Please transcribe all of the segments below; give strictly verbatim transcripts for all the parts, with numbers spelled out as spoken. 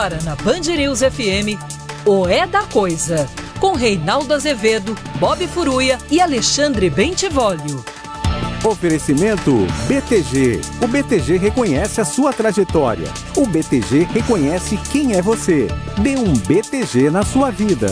Agora na Band News F M, o É da Coisa, com Reinaldo Azevedo, Bob Furuia e Alexandre Bentivolio. Oferecimento B T G. O B T G reconhece a sua trajetória. O B T G reconhece quem é você. Dê um B T G na sua vida.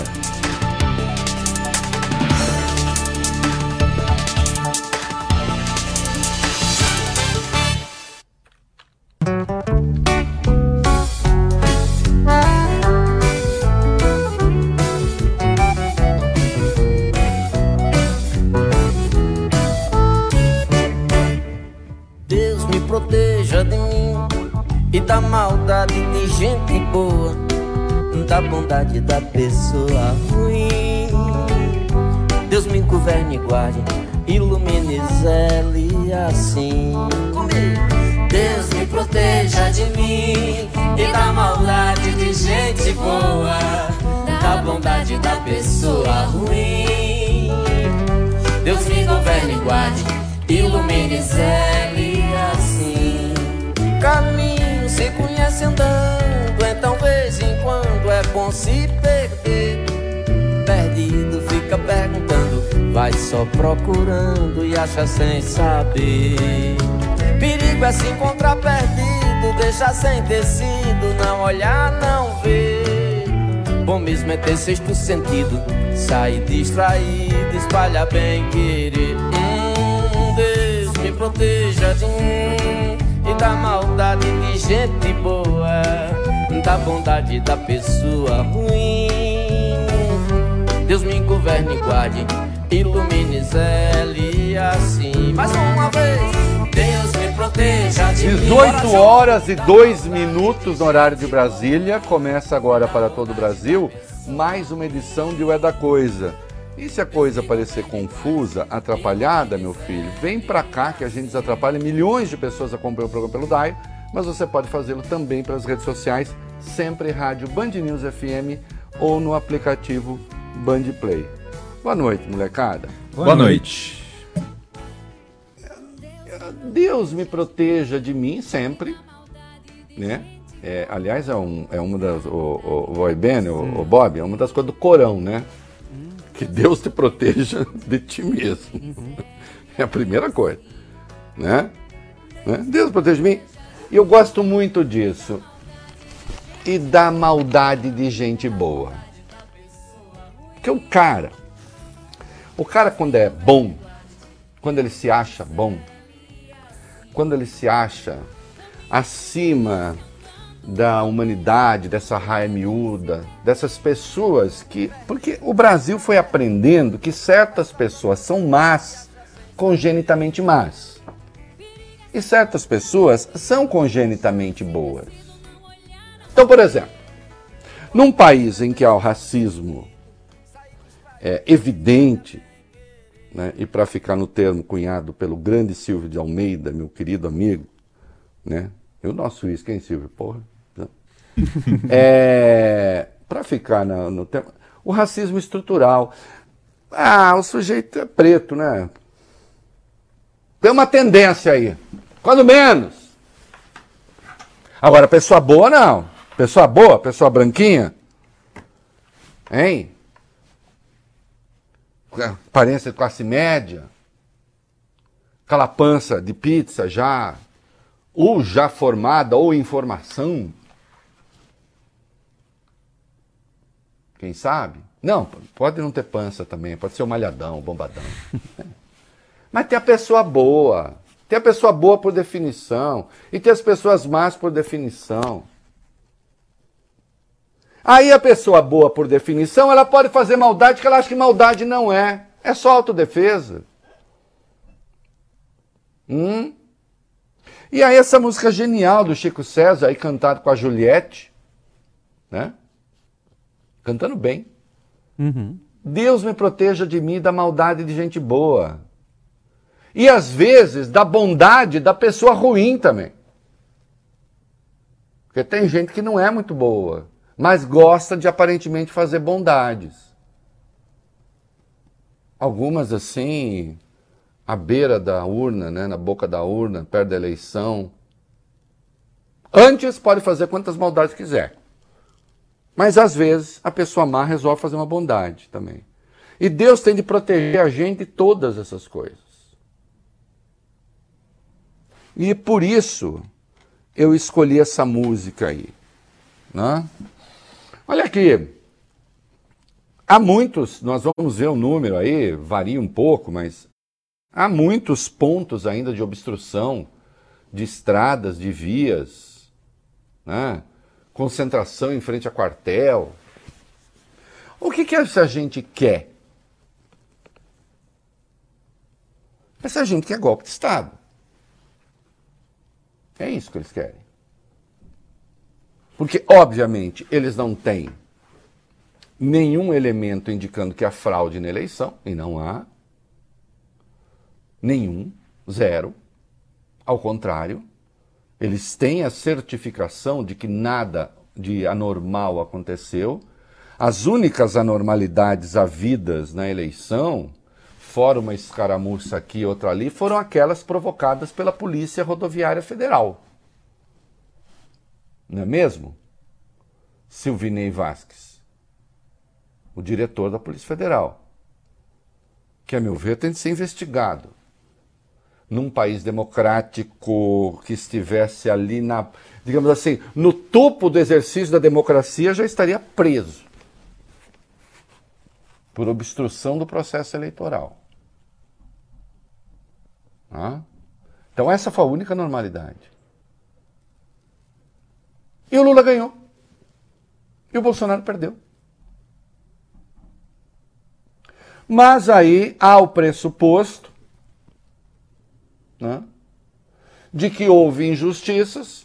Da maldade de gente boa, da bondade da pessoa ruim. Deus me governe e guarde, ilumine e zele assim. Comigo. Deus me proteja de mim e da maldade de gente boa, da bondade da pessoa ruim. Deus me governe e guarde, ilumine e zele assim. Caminho se conhece andando, então vez em quando é bom se perder. Perdido fica perguntando, vai só procurando e acha sem saber. Perigo é se encontrar perdido, deixar sem tecido, não olhar, não ver. Bom mesmo é ter sexto sentido, sair distraído, espalhar bem querer. Hum, Deus me proteja de mim e da maldade de gente boa, da bondade da pessoa ruim. Deus me governe e guarde, ilumine, zele assim. Mais uma vez, Deus me proteja de mim. dezoito horas e dois minutos no horário de Brasília. Começa agora para todo o Brasil mais uma edição de O É da Coisa. E se a coisa parecer confusa, atrapalhada, meu filho, vem pra cá que a gente desatrapalha. Milhões de pessoas acompanham o programa pelo D A I, mas você pode fazê-lo também pelas redes sociais, sempre rádio Band News F M ou no aplicativo Band Play. Boa noite, molecada. Boa, Boa noite. noite. Deus me proteja de mim sempre, né? É, aliás, é, um, é uma das... O, o, o Ben, o, o Bob, é uma das coisas do Corão, né? Que Deus te proteja de ti mesmo. Uhum. É a primeira coisa. Né? né? Deus proteja de mim. E eu gosto muito disso. E da maldade de gente boa. Porque o cara, o cara quando é bom, quando ele se acha bom, quando ele se acha acima da humanidade, dessa raia miúda, dessas pessoas que... Porque o Brasil foi aprendendo que certas pessoas são más, congenitamente más. E certas pessoas são congenitamente boas. Então, por exemplo, num país em que há o racismo é, evidente, né, e para ficar no termo cunhado pelo grande Silvio de Almeida, meu querido amigo, né? E o nosso uísque, hein, Silvio? Porra. É, para ficar no, no tema, o racismo estrutural. Ah, o sujeito é preto, né? Tem uma tendência aí. Quando menos. Agora, pessoa boa, não. Pessoa boa, pessoa branquinha. Hein? Aparência de classe média. Aquela pança de pizza já... ou já formada, ou em formação. Quem sabe? Não, pode não ter pança também, pode ser um malhadão, um bombadão. Mas tem a pessoa boa. Tem a pessoa boa por definição. E tem as pessoas más por definição. Aí a pessoa boa por definição, ela pode fazer maldade que ela acha que maldade não é. É só autodefesa. Hum? E aí essa música genial do Chico César, aí cantado com a Juliette, né? Cantando bem. Uhum. Deus me proteja de mim da maldade de gente boa. E às vezes da bondade da pessoa ruim também. Porque tem gente que não é muito boa, mas gosta de aparentemente fazer bondades. Algumas assim... à beira da urna, né, na boca da urna, perto da eleição. Antes pode fazer quantas maldades quiser. Mas às vezes a pessoa má resolve fazer uma bondade também. E Deus tem de proteger a gente de todas essas coisas. E por isso eu escolhi essa música aí. Né? Olha aqui. Há muitos, nós vamos ver o número aí, varia um pouco, mas há muitos pontos ainda de obstrução de estradas, de vias, né? Concentração em frente a quartel. O que que essa gente quer? Essa gente quer golpe de Estado. É isso que eles querem. Porque, obviamente, eles não têm nenhum elemento indicando que há fraude na eleição, e não há. Nenhum, zero. Ao contrário, eles têm a certificação de que nada de anormal aconteceu. As únicas anormalidades havidas na eleição, fora uma escaramuça aqui e outra ali, foram aquelas provocadas pela Polícia Rodoviária Federal. Não é mesmo? Silvinei Vasquez, o diretor da Polícia Federal, que, a meu ver, tem de ser investigado. Num país democrático que estivesse ali, na, digamos assim, no topo do exercício da democracia, já estaria preso por obstrução do processo eleitoral. Ah? Então essa foi a única normalidade. E o Lula ganhou. E o Bolsonaro perdeu. Mas aí há o pressuposto, né, de que houve injustiças.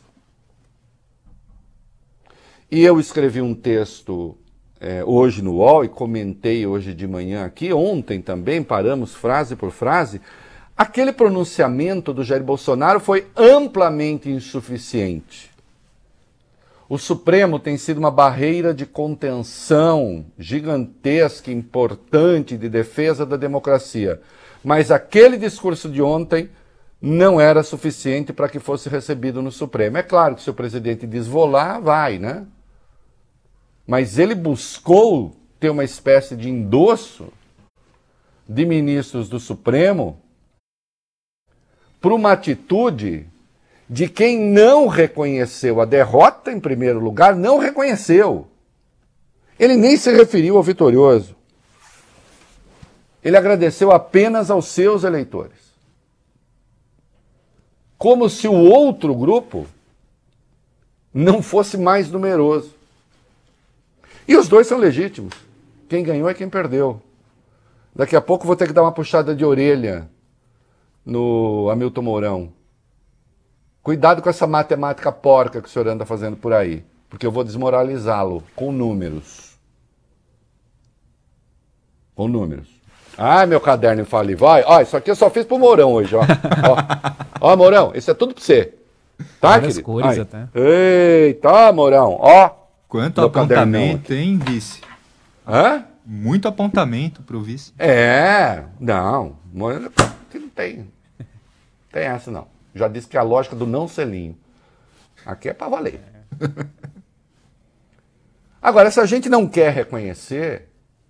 E eu escrevi um texto é, hoje no U O L e comentei hoje de manhã aqui, ontem também, paramos frase por frase. Aquele pronunciamento do Jair Bolsonaro foi amplamente insuficiente. O Supremo tem sido uma barreira de contenção gigantesca, importante, de defesa da democracia. Mas aquele discurso de ontem não era suficiente para que fosse recebido no Supremo. É claro que se o presidente diz vou lá, vai, né? Mas ele buscou ter uma espécie de endosso de ministros do Supremo para uma atitude de quem não reconheceu a derrota, em primeiro lugar, não reconheceu. Ele nem se referiu ao vitorioso. Ele agradeceu apenas aos seus eleitores. Como se o outro grupo não fosse mais numeroso. E os dois são legítimos. Quem ganhou é quem perdeu. Daqui a pouco vou ter que dar uma puxada de orelha no Hamilton Mourão. Cuidado com essa matemática porca que o senhor anda fazendo por aí, porque eu vou desmoralizá-lo com números. Com números. Ah, meu caderno infalível. Ó, ó, isso aqui eu só fiz pro Mourão hoje, ó. Ó, ó Mourão, isso é tudo pra você. Tá, várias querido? cores Aí. até. Eita, Mourão, ó. Quanto apontamento, hein, vice? Hã? Muito apontamento pro vice. É, não. Não tem. Tem essa, não. Já disse que é a lógica do não selinho. Aqui é pra valer. Agora, se a gente não quer reconhecer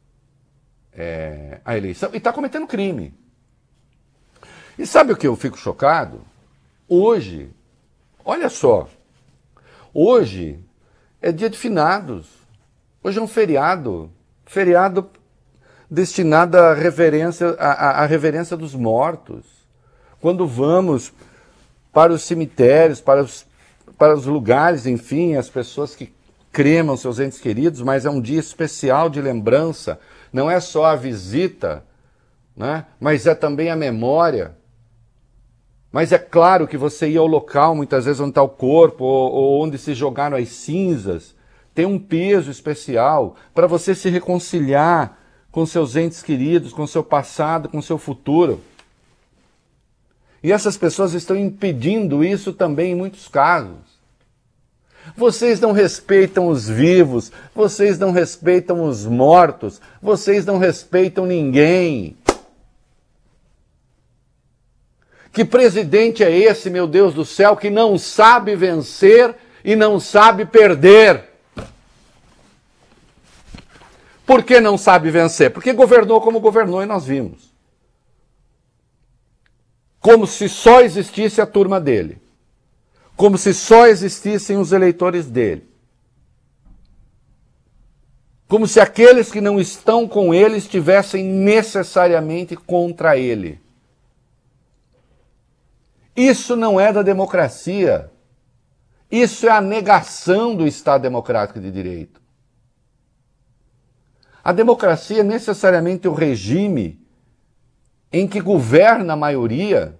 é, a eleição, e está cometendo crime. E sabe o que eu fico chocado? Hoje, olha só, hoje é dia de finados. Hoje é um feriado. Feriado destinado à reverência, à, à reverência dos mortos. Quando vamos para os cemitérios, para os, para os lugares, enfim, as pessoas que cremam seus entes queridos, mas é um dia especial de lembrança. Não é só a visita, né? Mas é também a memória. Mas é claro que você ir ao local, muitas vezes, onde está o corpo, ou, ou onde se jogaram as cinzas, tem um peso especial para você se reconciliar com seus entes queridos, com seu passado, com seu futuro. E essas pessoas estão impedindo isso também em muitos casos. Vocês não respeitam os vivos, vocês não respeitam os mortos, vocês não respeitam ninguém. Que presidente é esse, meu Deus do céu, que não sabe vencer e não sabe perder? Por que não sabe vencer? Porque governou como governou e nós vimos. Como se só existisse a turma dele. Como se só existissem os eleitores dele. Como se aqueles que não estão com ele estivessem necessariamente contra ele. Isso não é da democracia. Isso é a negação do Estado Democrático de Direito. A democracia é necessariamente o regime em que governa a maioria,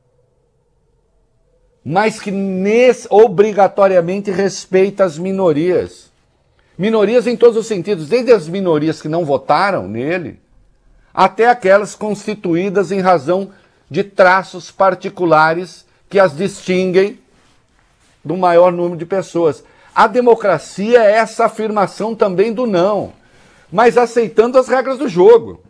mas que obrigatoriamente respeita as minorias. Minorias em todos os sentidos, desde as minorias que não votaram nele, até aquelas constituídas em razão de traços particulares que as distinguem do maior número de pessoas. A democracia é essa afirmação também do não, mas aceitando as regras do jogo.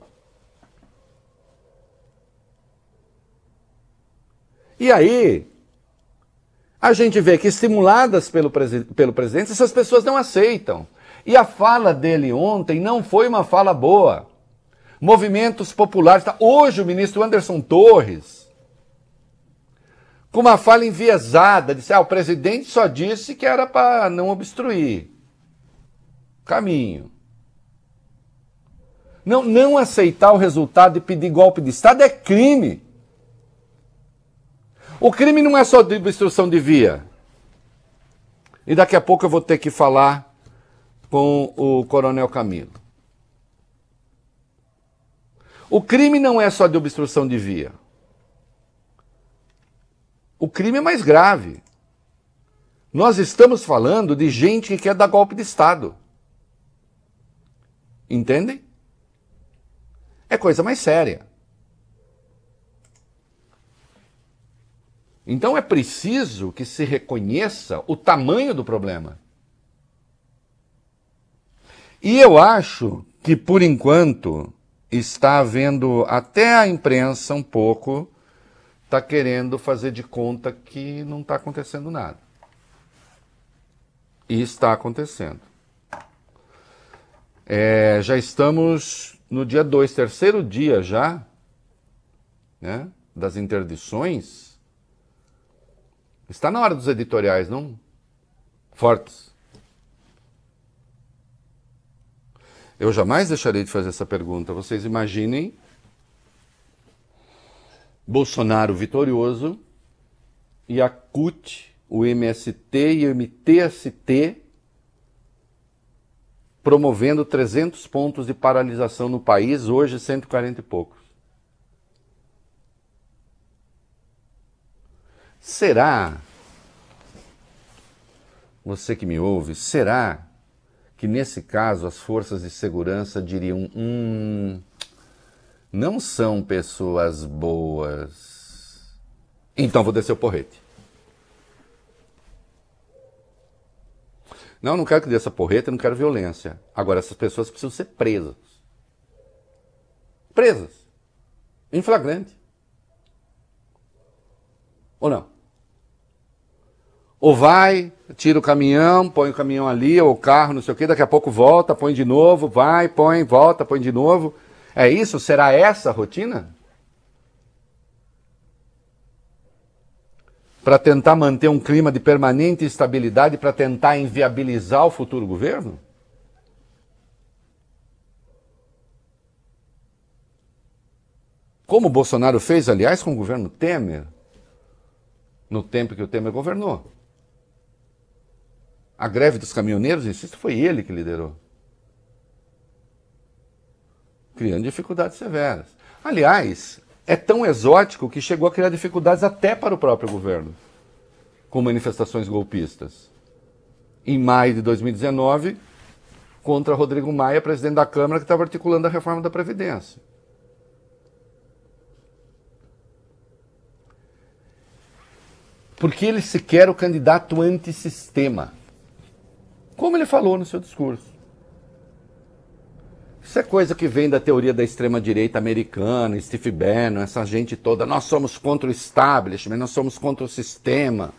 E aí, a gente vê que, estimuladas pelo, presi- pelo presidente, essas pessoas não aceitam. E a fala dele ontem não foi uma fala boa. Movimentos populares. Tá? Hoje o ministro Anderson Torres, com uma fala enviesada, disse, ah, o presidente só disse que era para não obstruir o caminho. Não, não aceitar o resultado e pedir golpe de Estado é crime. O crime não é só de obstrução de via. E daqui a pouco eu vou ter que falar com o Coronel Camilo. O crime não é só de obstrução de via. O crime é mais grave. Nós estamos falando de gente que quer dar golpe de Estado. Entendem? É coisa mais séria. Então é preciso que se reconheça o tamanho do problema. E eu acho que, por enquanto, está havendo até a imprensa um pouco, está querendo fazer de conta que não está acontecendo nada. E está acontecendo. É, já estamos no dia dois, terceiro dia já, né, das interdições. Está na hora dos editoriais, não? Fortes. Eu jamais deixarei de fazer essa pergunta. Vocês imaginem Bolsonaro vitorioso e a C U T, o M S T e o M T S T promovendo trezentos pontos de paralisação no país, hoje cento e quarenta e poucos. Será, você que me ouve, será que nesse caso as forças de segurança diriam, hum, não são pessoas boas, então vou descer o porrete? Não, não quero que dê essa porreta, não quero violência. Agora, essas pessoas precisam ser presas. Presas. Em flagrante. Ou não? Ou vai, tira o caminhão, põe o caminhão ali, ou o carro, não sei o quê, daqui a pouco volta, põe de novo, vai, põe, volta, põe de novo. É isso? Será essa a rotina? Para tentar manter um clima de permanente instabilidade, para tentar inviabilizar o futuro governo? Como o Bolsonaro fez, aliás, com o governo Temer, no tempo que o Temer governou. A greve dos caminhoneiros, insisto, foi ele que liderou. Criando dificuldades severas. Aliás, é tão exótico que chegou a criar dificuldades até para o próprio governo, com manifestações golpistas. Em maio de dois mil e dezenove, contra Rodrigo Maia, presidente da Câmara, que estava articulando a reforma da Previdência. Porque ele se quer o candidato antissistema, como ele falou no seu discurso. Isso é coisa que vem da teoria da extrema-direita americana, Steve Bannon, essa gente toda. Nós somos contra o establishment, nós somos contra o sistema.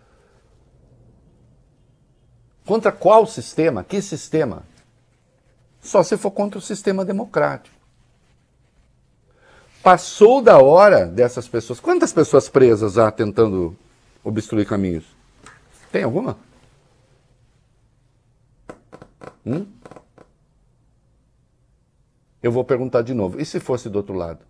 Contra qual sistema? Que sistema? Só se for contra o sistema democrático. Passou da hora dessas pessoas. Quantas pessoas presas há tentando obstruir caminhos? Tem alguma? Hum? Eu vou perguntar de novo. E se fosse do outro lado?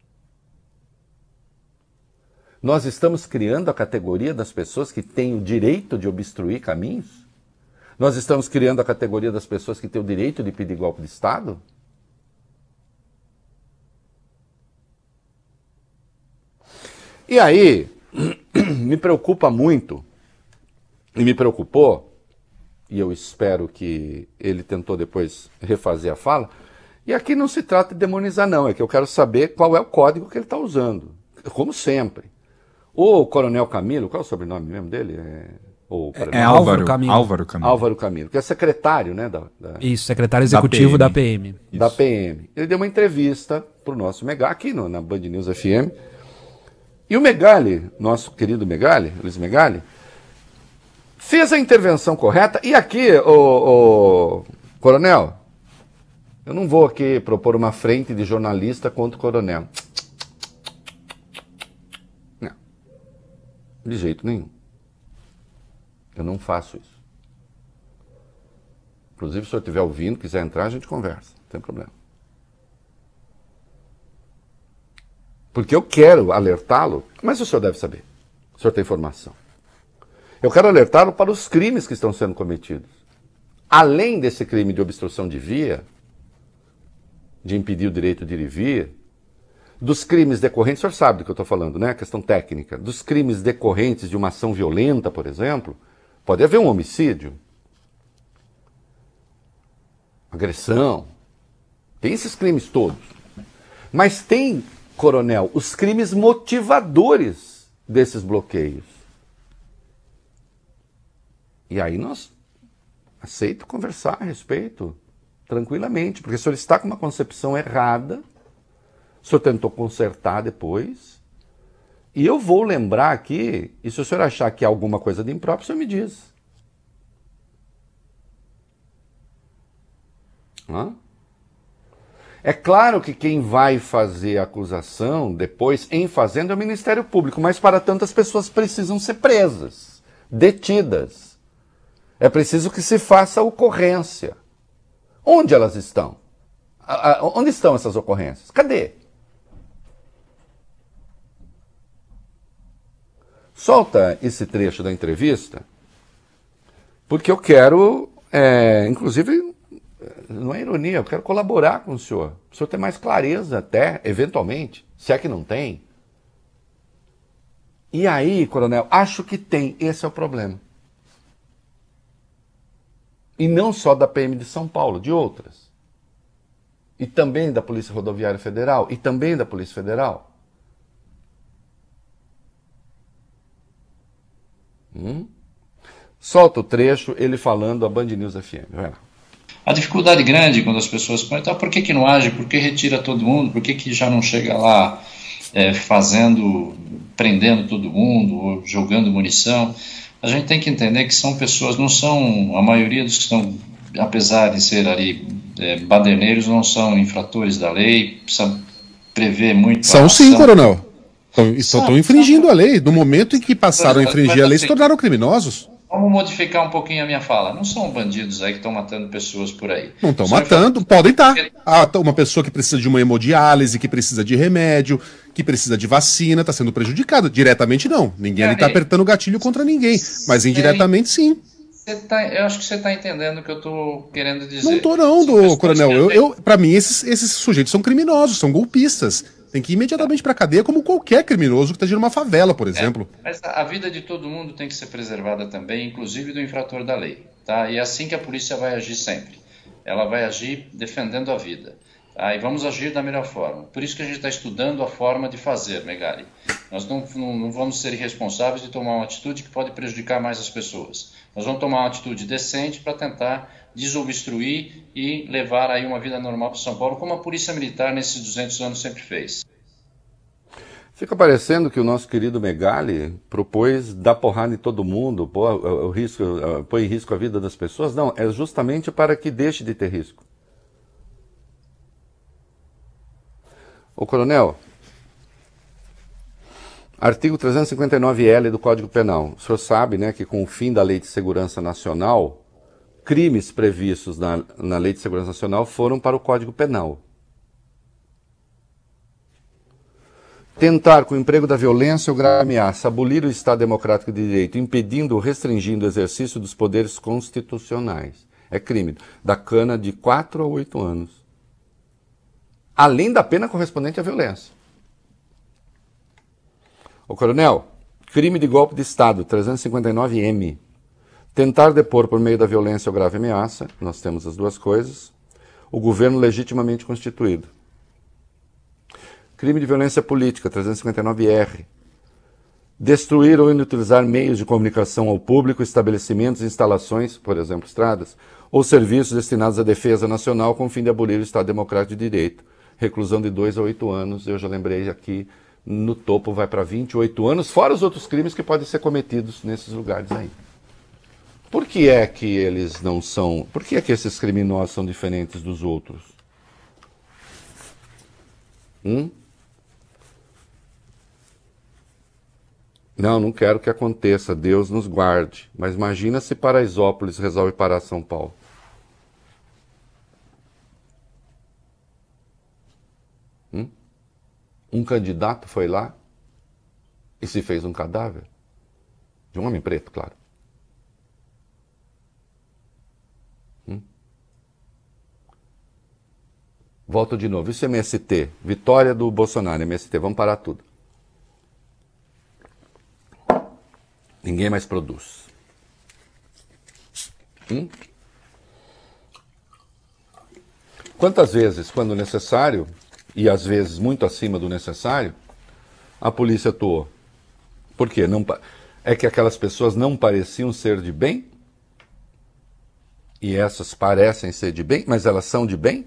Nós estamos criando a categoria das pessoas que têm o direito de obstruir caminhos? Nós estamos criando a categoria das pessoas que têm o direito de pedir golpe de Estado? E aí, me preocupa muito, e me preocupou, e eu espero que ele tentou depois refazer a fala, e aqui não se trata de demonizar não, é que eu quero saber qual é o código que ele está usando, como sempre. O Coronel Camilo, qual é o sobrenome mesmo dele? É, ou, é, é Álvaro Camilo. Álvaro Camilo. Álvaro Camilo, que é secretário, né? Da, da, Isso, secretário executivo da P M. Da P M, da P M. Ele deu uma entrevista para o nosso Megali, aqui no, na Band News F M, e o Megali, nosso querido Megali, Luiz Megali, fez a intervenção correta, e aqui, o, o Coronel, eu não vou aqui propor uma frente de jornalista contra o Coronel. Não. De jeito nenhum. Eu não faço isso. Inclusive, se o senhor estiver ouvindo, quiser entrar, a gente conversa. Não tem problema. Porque eu quero alertá-lo, mas o senhor deve saber. O senhor tem informação. Eu quero alertá-lo para os crimes que estão sendo cometidos. Além desse crime de obstrução de via, de impedir o direito de ir e vir, dos crimes decorrentes, o senhor sabe do que eu estou falando, né? A questão técnica. Dos crimes decorrentes de uma ação violenta, por exemplo, pode haver um homicídio, agressão, tem esses crimes todos. Mas tem, Coronel, os crimes motivadores desses bloqueios. E aí nós aceito conversar a respeito, tranquilamente, porque o senhor está com uma concepção errada, o senhor tentou consertar depois, e eu vou lembrar aqui, e se o senhor achar que há alguma coisa de impróprio, o senhor me diz. Hã? É claro que quem vai fazer a acusação depois, em fazendo, é o Ministério Público, mas para tanto as pessoas precisam ser presas, detidas. É preciso que se faça a ocorrência. Onde elas estão? A, a, onde estão essas ocorrências? Cadê? Solta esse trecho da entrevista, porque eu quero, é, inclusive, não é ironia, eu quero colaborar com o senhor. O senhor tem mais clareza até, eventualmente, se é que não tem. E aí, Coronel, acho que tem, esse é o problema. E não só da P M de São Paulo, de outras. E também da Polícia Rodoviária Federal, e também da Polícia Federal. Hum? Solta o trecho, ele falando a Band News F M. Vai lá. A dificuldade grande quando as pessoas perguntam, por que que não age, por que retira todo mundo, por que que já não chega lá é, fazendo, prendendo todo mundo, ou jogando munição... A gente tem que entender que são pessoas, não são, a maioria dos que estão, apesar de ser ali é, baderneiros, não são infratores da lei, precisa prever muito. São sim, Coronel. Estão, estão infringindo a lei. No momento em que passaram a infringir a lei, se tornaram criminosos. Vamos modificar um pouquinho a minha fala. Não são bandidos aí que estão matando pessoas por aí. Não estão matando, podem estar. Ah, uma pessoa que precisa de uma hemodiálise, que precisa de remédio, que precisa de vacina, está sendo prejudicada. Diretamente não. Ninguém ali está apertando o gatilho contra ninguém. Mas indiretamente sim. Você tá, eu acho que você está entendendo o que eu estou querendo dizer. Não estou não, do, Coronel. Eu, eu, para mim, esses, esses sujeitos são criminosos, são golpistas. Tem que ir imediatamente para a cadeia, como qualquer criminoso que esteja numa favela, por exemplo. É, mas a vida de todo mundo tem que ser preservada também, inclusive do infrator da lei. Tá? E é assim que a polícia vai agir sempre. Ela vai agir defendendo a vida. Tá? E vamos agir da melhor forma. Por isso que a gente está estudando a forma de fazer, Megali. Nós não, não, não vamos ser irresponsáveis de tomar uma atitude que pode prejudicar mais as pessoas. Nós vamos tomar uma atitude decente para tentar desobstruir e levar aí uma vida normal para São Paulo, como a Polícia Militar nesses duzentos anos sempre fez. Fica parecendo que o nosso querido Megali propôs dar porrada em todo mundo, pôr, o risco, põe em risco a vida das pessoas. Não, é justamente para que deixe de ter risco. Ô, coronel, artigo trezentos e cinquenta e nove L do Código Penal. O senhor sabe, né, que com o fim da Lei de Segurança Nacional, crimes previstos na, na Lei de Segurança Nacional foram para o Código Penal. Tentar, com o emprego da violência ou grave ameaça, abolir o Estado Democrático de Direito, impedindo ou restringindo o exercício dos poderes constitucionais. É crime. Da cana de quatro a oito anos. Além da pena correspondente à violência. Ô, coronel, crime de golpe de Estado, trezentos e cinquenta e nove M. Tentar depor por meio da violência ou grave ameaça, nós temos as duas coisas, o governo legitimamente constituído. Crime de violência política, trezentos e cinquenta e nove R. Destruir ou inutilizar meios de comunicação ao público, estabelecimentos, instalações, por exemplo, estradas, ou serviços destinados à defesa nacional com o fim de abolir o Estado Democrático de Direito. Reclusão de dois a oito anos, eu já lembrei aqui, no topo vai para vinte e oito anos, fora os outros crimes que podem ser cometidos nesses lugares aí. Por que é que eles não são... Por que é que esses criminosos são diferentes dos outros? Hum? Não, não quero que aconteça, Deus nos guarde. Mas imagina se Paraisópolis resolve parar São Paulo. Hum? Um candidato foi lá e se fez um cadáver. De um homem preto, claro. Hum? Volto de novo. Isso é M S T. Vitória do Bolsonaro, M S T. Vamos parar tudo. Ninguém mais produz. Hum? Quantas vezes, quando necessário, e às vezes muito acima do necessário, a polícia atuou? Por quê? Não, é que aquelas pessoas não pareciam ser de bem? E essas parecem ser de bem, mas elas são de bem?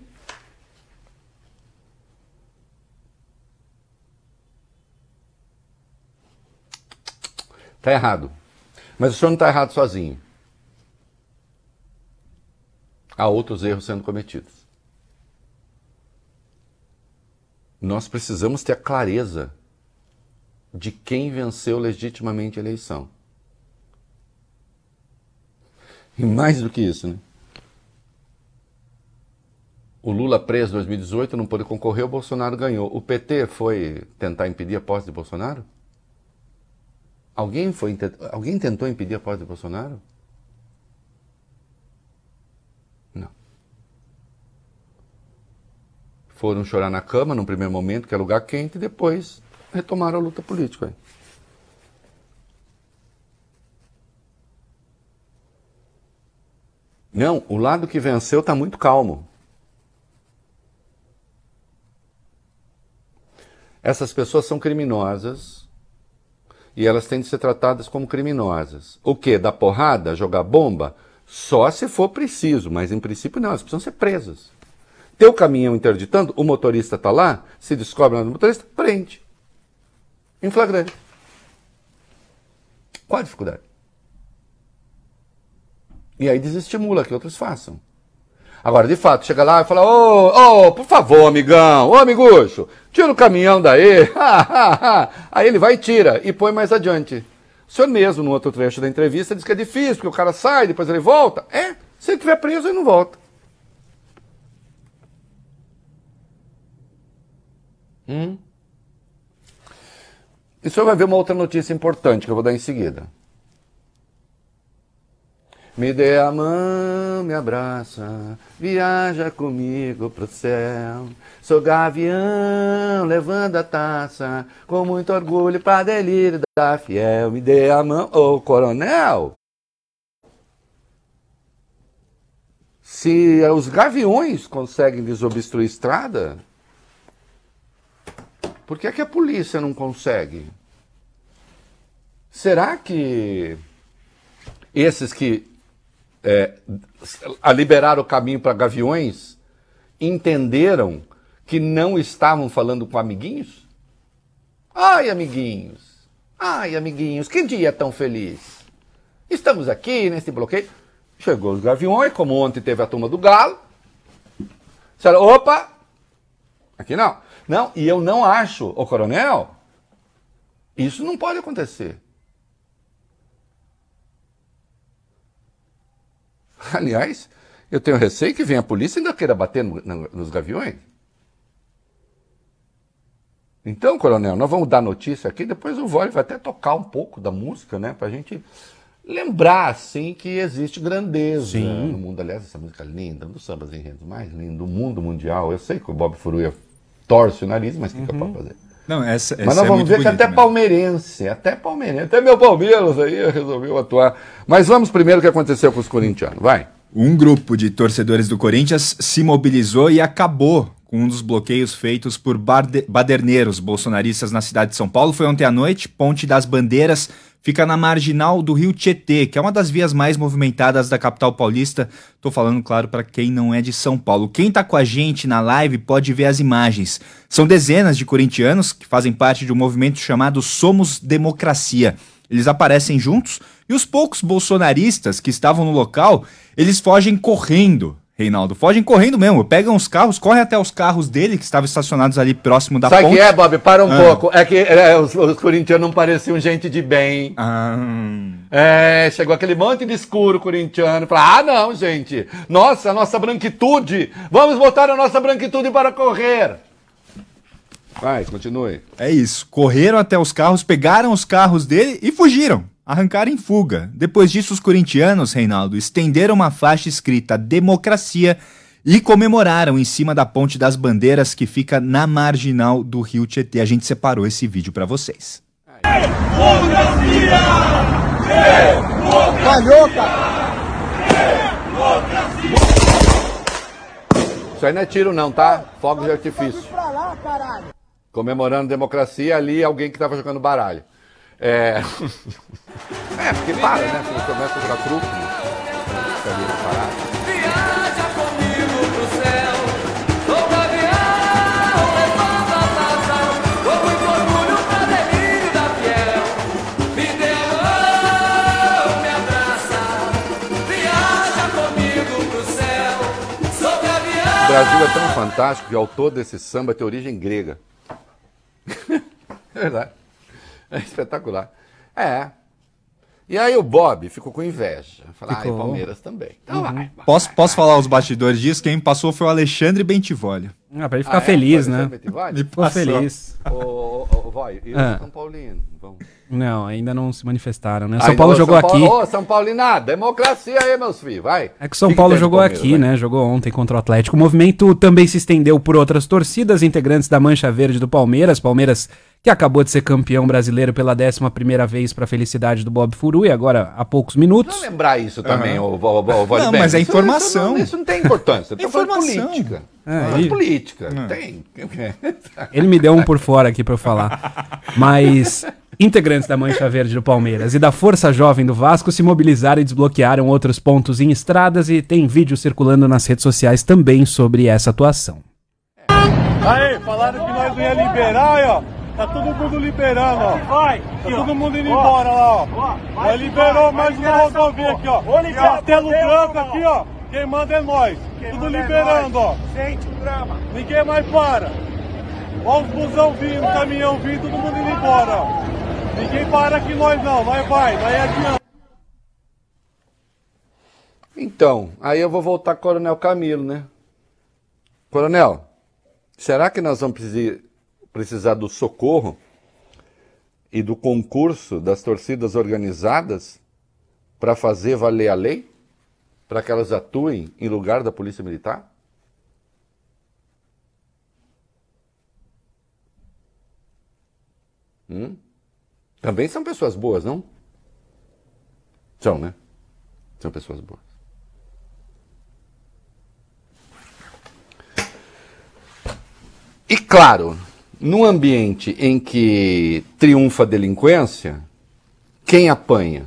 Está errado. Mas o senhor não está errado sozinho. Há outros erros sendo cometidos. Nós precisamos ter a clareza de quem venceu legitimamente a eleição. E mais do que isso, né? O Lula preso em dois mil e dezoito não pôde concorrer, o Bolsonaro ganhou. O P T foi tentar impedir a posse de Bolsonaro? Alguém, foi, alguém tentou impedir a posse de Bolsonaro? Não. Foram chorar na cama num primeiro momento, que é lugar quente, e depois retomaram a luta política. Aí. Não, o lado que venceu está muito calmo. Essas pessoas são criminosas e elas têm de ser tratadas como criminosas. O quê? Dar porrada? Jogar bomba? Só se for preciso, mas em princípio não, elas precisam ser presas. Teu caminhão interditando, o motorista está lá, se descobre o motorista, prende. Em flagrante. Qual a dificuldade? E aí desestimula que outros façam. Agora, de fato, chega lá e fala, ô, oh, oh, por favor, amigão, ô, amigucho, tira o caminhão daí. Aí ele vai e tira, e põe mais adiante. O senhor mesmo, no outro trecho da entrevista, diz que é difícil, porque o cara sai, depois ele volta. É, se ele estiver preso, ele não volta. Hum? E o senhor vai ver uma outra notícia importante que eu vou dar em seguida. Me dê a mão, me abraça, viaja comigo pro céu. Sou gavião, levando a taça, com muito orgulho pra delírio da fiel. Me dê a mão, ô oh, coronel. Se os gaviões conseguem desobstruir estrada, por que é que a polícia não consegue? Será que esses que É, a liberar o caminho para gaviões, entenderam que não estavam falando com amiguinhos? Ai, amiguinhos, ai, amiguinhos, que dia tão feliz. Estamos aqui nesse bloqueio. Chegou os gaviões, como ontem teve a turma do Galo. Disseram, opa, Aqui não. Não, e eu não acho, ô coronel, isso não pode acontecer. Aliás, eu tenho receio que venha a polícia e ainda queira bater no, no, nos gaviões. Então, coronel, nós vamos dar notícia aqui, depois o Vole vai até tocar um pouco da música, né, pra gente lembrar, assim, que existe grandeza Sim. no mundo. Aliás, essa música é linda, um dos sambas enredos mais lindos do mundo mundial. Eu sei que o Bob Furuia torce o nariz, mas o que, uhum. que eu posso fazer? Não, essa, mas nós é vamos ver que até mesmo. palmeirense, até palmeirense, até meu Palmeiras aí resolveu atuar. Mas vamos primeiro o que aconteceu com os corintianos, vai. Um grupo de torcedores do Corinthians se mobilizou e acabou com um dos bloqueios feitos por baderneiros bolsonaristas na cidade de São Paulo. Foi ontem à noite. Ponte das Bandeiras fica na marginal do Rio Tietê, que é uma das vias mais movimentadas da capital paulista. Tô falando, claro, para quem não é de São Paulo. Quem tá com a gente na live pode ver as imagens. São dezenas de corintianos que fazem parte de um movimento chamado Somos Democracia. Eles aparecem juntos e os poucos bolsonaristas que estavam no local, eles fogem correndo. Reinaldo, fogem correndo mesmo, pegam os carros, correm até os carros dele, que estavam estacionados ali próximo da Sabe ponte. Sabe que é, Bob? Para um ah. pouco. É que é, os, os corintianos não pareciam gente de bem. Ah. É, chegou aquele monte de escuro corintiano. Falou, ah, não, gente. Nossa, a nossa branquitude. Vamos botar a nossa branquitude para correr. Vai, continue. É isso. Correram até os carros, pegaram os carros dele e fugiram. Arrancaram em fuga. Depois disso, os corintianos, Reinaldo, estenderam uma faixa escrita Democracia e comemoraram em cima da Ponte das Bandeiras, que fica na marginal do Rio Tietê. A gente separou esse vídeo pra vocês. Democracia! Democracia! Valeu, cara! Isso aí não é tiro não, tá? Fogos de artifício. Comemorando democracia, ali alguém que tava jogando baralho. É... é, porque para, né? Você começa a jogar truque. Viaja comigo pro céu, sou gavião, levanta a taça, com muito orgulho pra delírio da fiel. Me dê a mão, me abraça, viaja comigo pro céu, sou gavião. O Brasil é tão fantástico que o autor desse samba tem origem grega. É verdade. É espetacular. É. E aí o Bob ficou com inveja. Falou, ah, e Palmeiras também. Então uhum. vai, vai, Posso, vai, posso vai. falar os bastidores disso? Quem passou foi o Alexandre Bentivolio. Ah, pra ele ficar ah, feliz, é? né? Ele ficou feliz. Ô, ô, ô, vai, e ah. São Paulino? Vamos. Não, ainda não se manifestaram, né? Aí, São Paulo não, jogou São Paulo, aqui. Ô, São Paulinada, democracia aí, meus filhos, vai. É que o São que Paulo que jogou Palmeiras, aqui, vai? né? Jogou ontem contra o Atlético. O movimento também se estendeu por outras torcidas, integrantes da Mancha Verde do Palmeiras. Palmeiras que acabou de ser campeão brasileiro pela décima primeira vez para a felicidade do Bob Furuia, agora há poucos minutos. Não lembrar isso também, uhum. o, o, o, o Não, mas é isso, informação. Isso, isso, isso não tem importância. É informação. Política. É, é ele... política. Hum. Tem. Ele me deu um por fora aqui para eu falar. Mas integrantes da Mancha Verde do Palmeiras e da Força Jovem do Vasco se mobilizaram e desbloquearam outros pontos em estradas e tem vídeo circulando nas redes sociais também sobre essa atuação. Aí, falaram que nós não ia liberar, ó. Tá todo mundo liberando, ó. Vai. Tá todo mundo indo embora lá, ó. Nós liberou mais uma rodovia aqui, ó. Castelo Branco aqui, ó. Quem manda é nós. Tudo liberando, ó. Sente o drama. Ninguém mais para. Ó os busão vindo, o caminhão vindo, todo mundo indo embora, ó. Ninguém para aqui nós não. Nós vai, nós é adiante. Então, aí eu vou voltar com o Coronel Camilo, né? Coronel, será que nós vamos precisar... precisar do socorro e do concurso das torcidas organizadas para fazer valer a lei? Para que elas atuem em lugar da Polícia Militar? Hum? Também são pessoas boas, não? São, né? São pessoas boas. E claro, num ambiente em que triunfa a delinquência, quem apanha?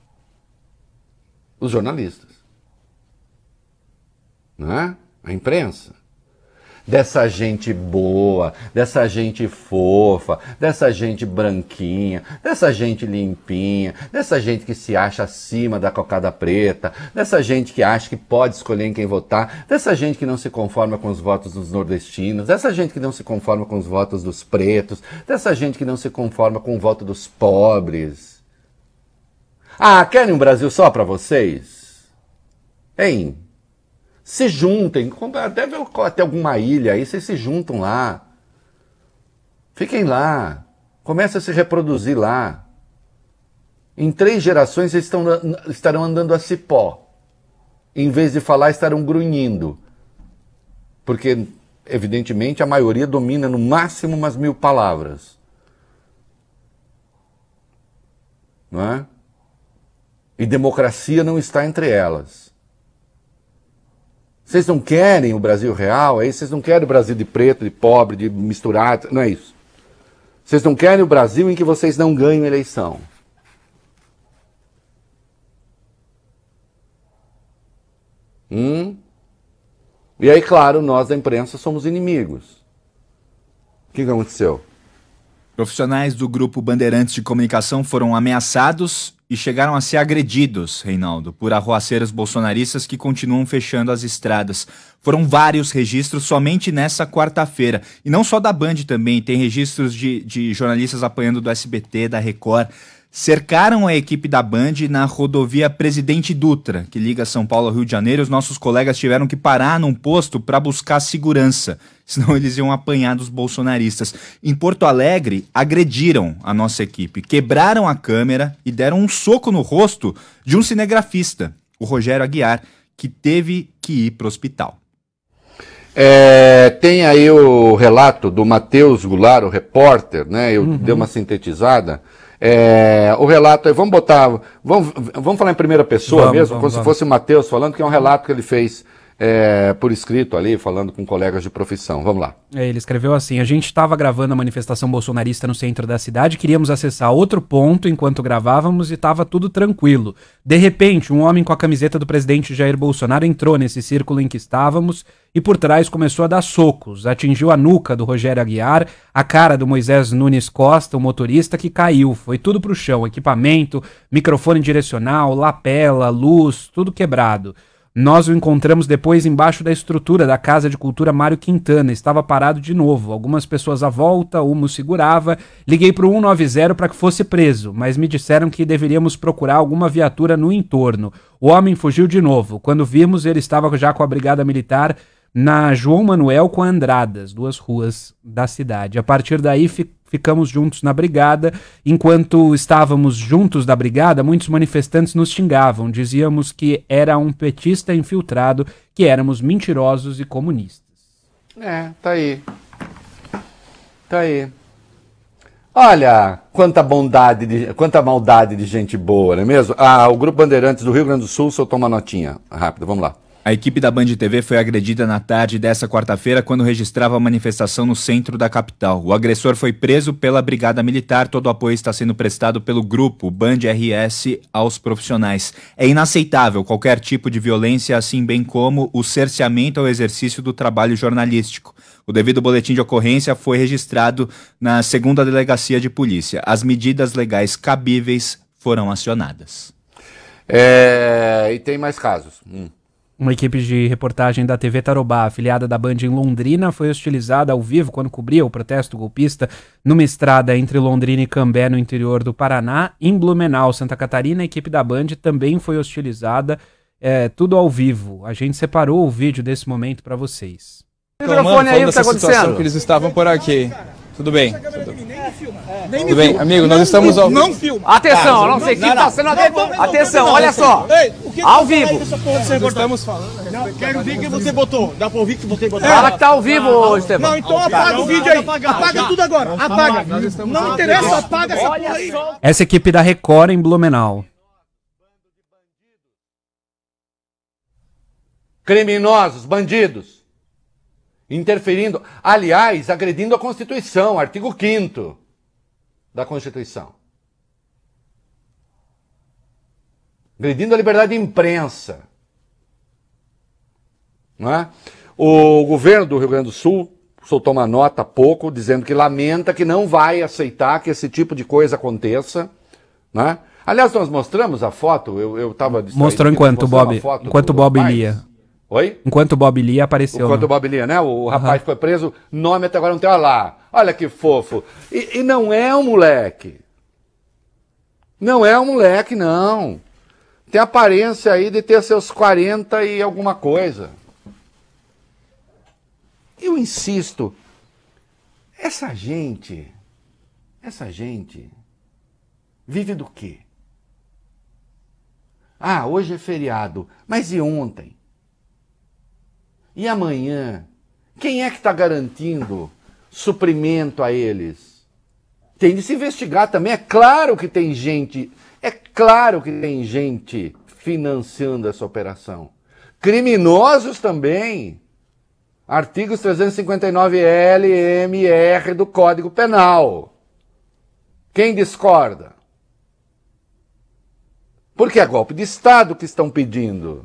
Os jornalistas. Não é? A imprensa. dessa gente boa, dessa gente fofa, dessa gente branquinha, dessa gente limpinha, dessa gente que se acha acima da cocada preta, dessa gente que acha que pode escolher em quem votar, dessa gente que não se conforma com os votos dos nordestinos, dessa gente que não se conforma com os votos dos pretos, dessa gente que não se conforma com o voto dos pobres. Ah, querem um Brasil só para vocês? Hein? Se juntem, deve ter alguma ilha aí, vocês se juntam lá. Fiquem lá. Comecem a se reproduzir lá. Em três gerações vocês estão, estarão andando a cipó. Em vez de falar, estarão grunhindo. Porque, evidentemente, a maioria domina no máximo umas mil palavras. Não é? E democracia não está entre elas. Vocês não querem o Brasil real? É isso? Vocês não querem o Brasil de preto, de pobre, de misturado? Não é isso. Vocês não querem o Brasil em que vocês não ganham eleição. Hum? E aí, claro, nós da imprensa somos inimigos. O que aconteceu? Profissionais do Grupo Bandeirantes de Comunicação foram ameaçados e chegaram a ser agredidos, Reinaldo, por arruaceiros bolsonaristas que continuam fechando as estradas. Foram vários registros somente nessa quarta-feira. E não só da Band também, tem registros de, de jornalistas apanhando do S B T, da Record. Cercaram a equipe da Band na rodovia Presidente Dutra, que liga São Paulo ao Rio de Janeiro. Os nossos colegas tiveram que parar num posto para buscar segurança, senão eles iam apanhar dos bolsonaristas. Em Porto Alegre, agrediram a nossa equipe, quebraram a câmera e deram um soco no rosto de um cinegrafista, o Rogério Aguiar, que teve que ir para o hospital. É, tem aí o relato do Matheus Goulart, o repórter, né? Eu uhum. dei uma sintetizada. É, o relato aí, vamos botar, vamos, vamos falar em primeira pessoa vamos, mesmo, vamos, como vamos. se fosse o Matheus falando, que é um relato que ele fez é, por escrito ali, falando com colegas de profissão. Vamos lá. É, ele escreveu assim: a gente estava gravando a manifestação bolsonarista no centro da cidade, queríamos acessar outro ponto enquanto gravávamos e estava tudo tranquilo. De repente, um homem com a camiseta do presidente Jair Bolsonaro entrou nesse círculo em que estávamos e por trás começou a dar socos, atingiu a nuca do Rogério Aguiar, a cara do Moisés Nunes Costa, o motorista, que caiu, foi tudo pro chão, equipamento, microfone direcional, lapela, luz, tudo quebrado. Nós o encontramos depois embaixo da estrutura da Casa de Cultura Mário Quintana, estava parado de novo, algumas pessoas à volta, uma o segurava, liguei pro cento e noventa para que fosse preso, mas me disseram que deveríamos procurar alguma viatura no entorno. O homem fugiu de novo, quando vimos ele estava já com a brigada militar na João Manuel com Andradas, duas ruas da cidade. A partir daí fi- ficamos juntos na brigada. Enquanto estávamos juntos da brigada, muitos manifestantes nos xingavam. Dizíamos que era um petista infiltrado, que éramos mentirosos e comunistas. É, tá aí. Tá aí. Olha, quanta bondade, de, quanta maldade de gente boa, não é mesmo? Ah, o Grupo Bandeirantes do Rio Grande do Sul soltou uma notinha. Rápido, vamos lá. A equipe da Band T V foi agredida na tarde dessa quarta-feira quando registrava a manifestação no centro da capital. O agressor foi preso pela Brigada Militar. Todo o apoio está sendo prestado pelo grupo Band R S aos profissionais. É inaceitável qualquer tipo de violência, assim bem como o cerceamento ao exercício do trabalho jornalístico. O devido boletim de ocorrência foi registrado na segunda Delegacia de Polícia. As medidas legais cabíveis foram acionadas. É... E tem mais casos. Hum. Uma equipe de reportagem da T V Tarobá, afiliada da Band em Londrina, foi hostilizada ao vivo quando cobria o protesto golpista numa estrada entre Londrina e Cambé, no interior do Paraná. Em Blumenau, Santa Catarina, a equipe da Band também foi hostilizada, é, tudo ao vivo. A gente separou o vídeo desse momento para vocês. O microfone aí, o que está acontecendo? Que eles estavam por aqui. Tudo bem. Tudo, Tudo bem, amigo, nós estamos ao vivo. Não filma. Atenção, não sei quem está sendo... Atenção, olha só. Ao vivo. Nós estamos falando. Não, quero ver que você botou. Dá pra ouvir que você botou? Fala que tá ao vivo, Estevão. Não, então apaga o vídeo aí. Apaga tudo agora. Apaga. Não interessa, apaga essa porra aí. Essa equipe da Record em Blumenau. Criminosos, bandidos. Interferindo, aliás, agredindo a Constituição, artigo quinto da Constituição. Agredindo a liberdade de imprensa. Não é? O governo do Rio Grande do Sul soltou uma nota há pouco dizendo que lamenta, que não vai aceitar que esse tipo de coisa aconteça, né? Aliás, nós mostramos a foto, eu estava... Mostrou enquanto o Bob, enquanto o Bob lia. Oi? Enquanto o Bob lia, apareceu. Enquanto né? o Bob lia, né? O rapaz uhum. foi preso, nome até agora não tem, olha lá. Olha que fofo. E, e não é um moleque. Não é um moleque, não. Tem aparência aí de ter seus quarenta e alguma coisa. Eu insisto, essa gente, essa gente vive do quê? Ah, hoje é feriado, mas e ontem? E amanhã? Quem é que está garantindo suprimento a eles? Tem de se investigar também. É claro que tem gente, é claro que tem gente financiando essa operação. Criminosos também. Artigos trezentos e cinquenta e nove L M R do Código Penal. Quem discorda? Porque é golpe de Estado que estão pedindo.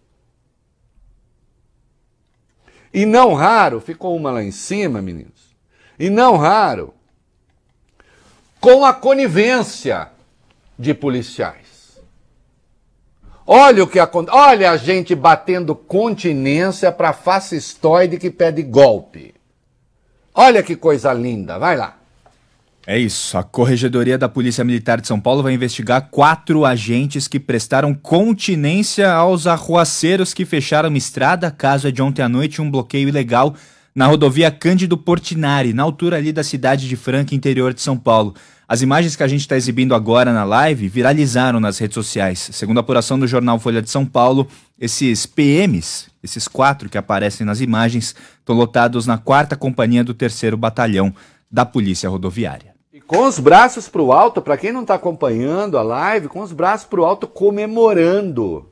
E não raro, ficou uma lá em cima, meninos, e não raro, com a conivência de policiais. Olha o que acontece, olha a gente batendo continência para fascistoide que pede golpe. Olha que coisa linda, vai lá. É isso, a Corregedoria da Polícia Militar de São Paulo vai investigar quatro agentes que prestaram continência aos arruaceiros que fecharam estrada, caso é de ontem à noite, um bloqueio ilegal na rodovia Cândido Portinari, na altura ali da cidade de Franca, interior de São Paulo. As imagens que a gente está exibindo agora na live viralizaram nas redes sociais. Segundo a apuração do jornal Folha de São Paulo, esses P Ms, esses quatro que aparecem nas imagens, estão lotados na quarta companhia do terceiro batalhão da Polícia Rodoviária. Com os braços para o alto, para quem não está acompanhando a live, com os braços para o alto comemorando.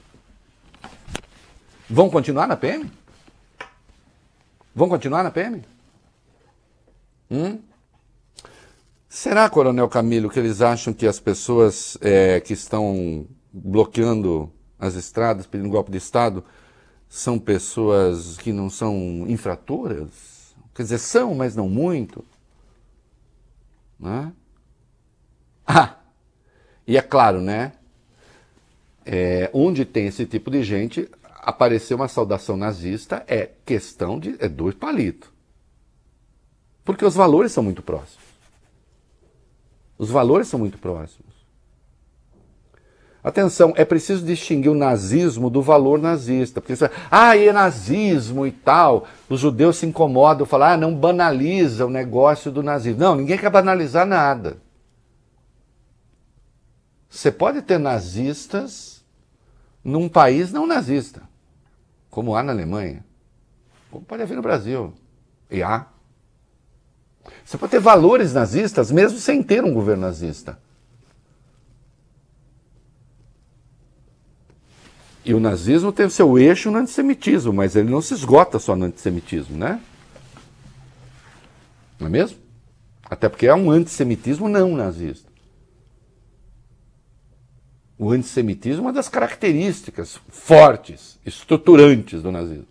Vão continuar na P M? Vão continuar na P M? Hum? Será, Coronel Camilo, que eles acham que as pessoas é, que estão bloqueando as estradas, pedindo golpe de Estado, são pessoas que não são infratoras? Quer dizer, são, mas não muito. Né? Ah, e é claro, né? É, onde tem esse tipo de gente, aparecer uma saudação nazista é questão de é dois palitos. Porque os valores são muito próximos. Os valores são muito próximos. Atenção, é preciso distinguir o nazismo do valor nazista. Porque você fala, ah, é nazismo e tal. Os judeus se incomodam, falam, ah, não banaliza o negócio do nazismo. Não, ninguém quer banalizar nada. Você pode ter nazistas num país não nazista, como há na Alemanha. Como pode haver no Brasil. E há. Você pode ter valores nazistas mesmo sem ter um governo nazista. E o nazismo tem o seu eixo no antissemitismo, mas ele não se esgota só no antissemitismo, né? Não é mesmo? Até porque é um antissemitismo não nazista. O antissemitismo é uma das características fortes, estruturantes do nazismo.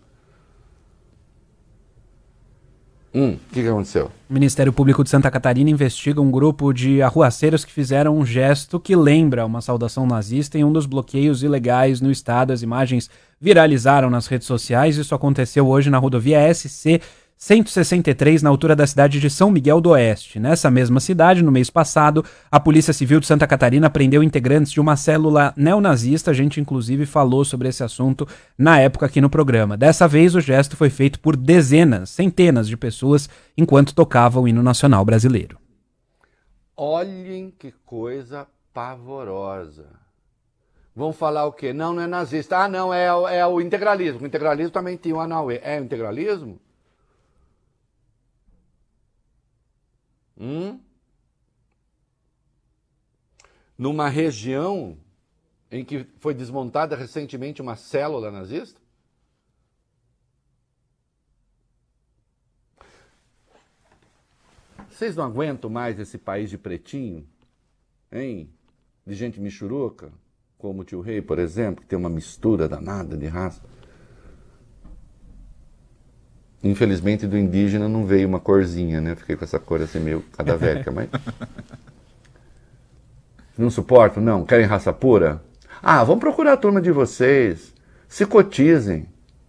Hum, o que, que aconteceu? O Ministério Público de Santa Catarina investiga um grupo de arruaceiros que fizeram um gesto que lembra uma saudação nazista em um dos bloqueios ilegais no estado. As imagens viralizaram nas redes sociais. Isso aconteceu hoje na rodovia S C cento e sessenta e três, na altura da cidade de São Miguel do Oeste. Nessa mesma cidade, no mês passado, a Polícia Civil de Santa Catarina prendeu integrantes de uma célula neonazista. A gente, inclusive, falou sobre esse assunto na época aqui no programa. Dessa vez, o gesto foi feito por dezenas, centenas de pessoas enquanto tocava o hino nacional brasileiro. Olhem que coisa pavorosa. Vão falar o quê? Não, não é nazista. Ah, não, é, é o integralismo. O integralismo também tinha o Anauê. É o integralismo? Hum? Numa região em que foi desmontada recentemente uma célula nazista? Vocês não aguentam mais esse país de pretinho? Hein? De gente michuruca? Como o tio Rei, por exemplo, que tem uma mistura danada de raça. Infelizmente do indígena não veio uma corzinha, né? Fiquei com essa cor assim meio cadavérica, mas... Não suporto? Não. Querem raça pura? Ah, vamos procurar a turma de vocês. Se cotizem.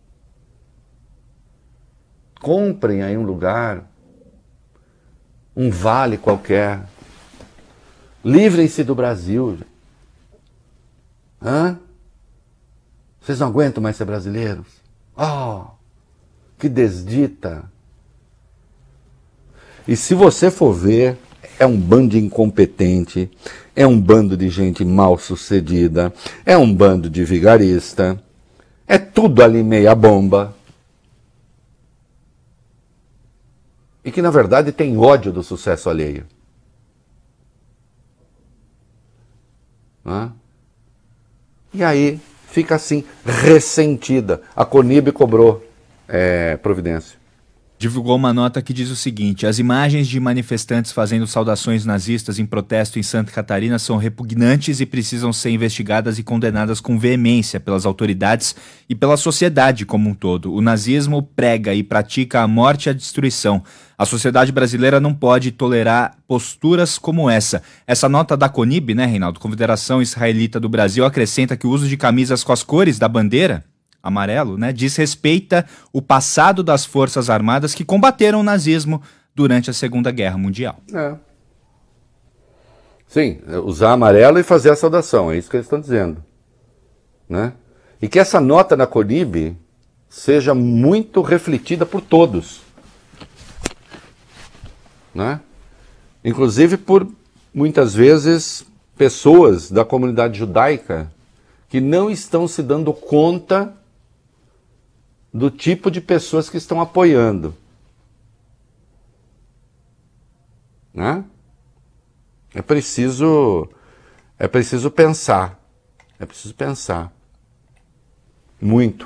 Comprem aí um lugar. Um vale qualquer. Livrem-se do Brasil. Hã? Vocês não aguentam mais ser brasileiros? Oh, que desdita. E se você for ver, é um bando de incompetente, é um bando de gente mal sucedida, é um bando de vigarista, é tudo ali meia bomba. E que na verdade tem ódio do sucesso alheio. Hã? E aí fica assim, ressentida. A Conib cobrou é, providência. Divulgou uma nota que diz o seguinte: as imagens de manifestantes fazendo saudações nazistas em protesto em Santa Catarina são repugnantes e precisam ser investigadas e condenadas com veemência pelas autoridades e pela sociedade como um todo. O nazismo prega e pratica a morte e a destruição. A sociedade brasileira não pode tolerar posturas como essa. Essa nota da Conib, né, Reinaldo? Confederação Israelita do Brasil, acrescenta que o uso de camisas com as cores da bandeira amarelo, né, desrespeita o passado das Forças Armadas que combateram o nazismo durante a Segunda Guerra Mundial. É. Sim, usar amarelo e fazer a saudação, é isso que eles estão dizendo. Né? E que essa nota na Conib seja muito refletida por todos. Né? Inclusive por, muitas vezes, pessoas da comunidade judaica que não estão se dando conta do tipo de pessoas que estão apoiando. Né? É preciso, é preciso pensar. É preciso pensar. Muito.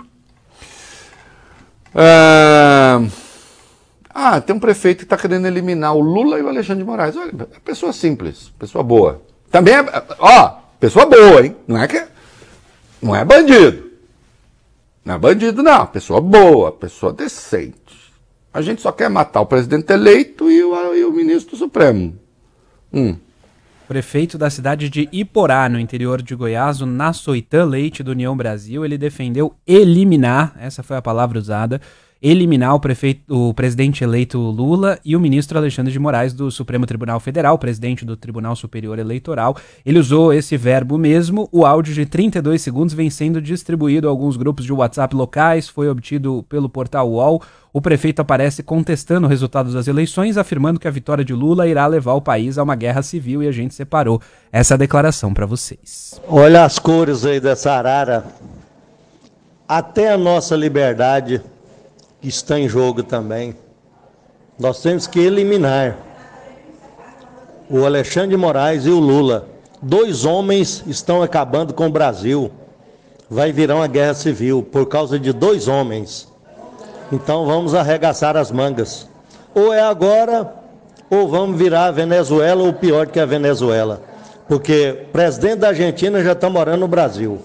Ah, ah tem um prefeito que está querendo eliminar o Lula e o Alexandre de Moraes. Olha, é pessoa simples, pessoa boa. Também é, ó, pessoa boa, hein? Não é que, não é bandido. Não é bandido, não. Pessoa boa, pessoa decente. A gente só quer matar o presidente eleito e o, e o ministro do Supremo. Hum. Prefeito da cidade de Iporá, no interior de Goiás, o Nassoitã Leite, do União Brasil, ele defendeu eliminar, essa foi a palavra usada, eliminar o, prefeito, o presidente eleito Lula e o ministro Alexandre de Moraes do Supremo Tribunal Federal, presidente do Tribunal Superior Eleitoral. Ele usou esse verbo mesmo. O áudio de trinta e dois segundos vem sendo distribuído a alguns grupos de WhatsApp locais, foi obtido pelo portal U O L. O prefeito aparece contestando o resultado das eleições, afirmando que a vitória de Lula irá levar o país a uma guerra civil e a gente separou essa declaração para vocês. Olha as cores aí dessa arara. Até a nossa liberdade está em jogo também. Nós temos que eliminar o Alexandre de Moraes e o Lula. Dois homens estão acabando com o Brasil. Vai virar uma guerra civil por causa de dois homens. Então vamos arregaçar as mangas. Ou é agora, ou vamos virar a Venezuela, ou pior que a Venezuela. Porque o presidente da Argentina já está morando no Brasil.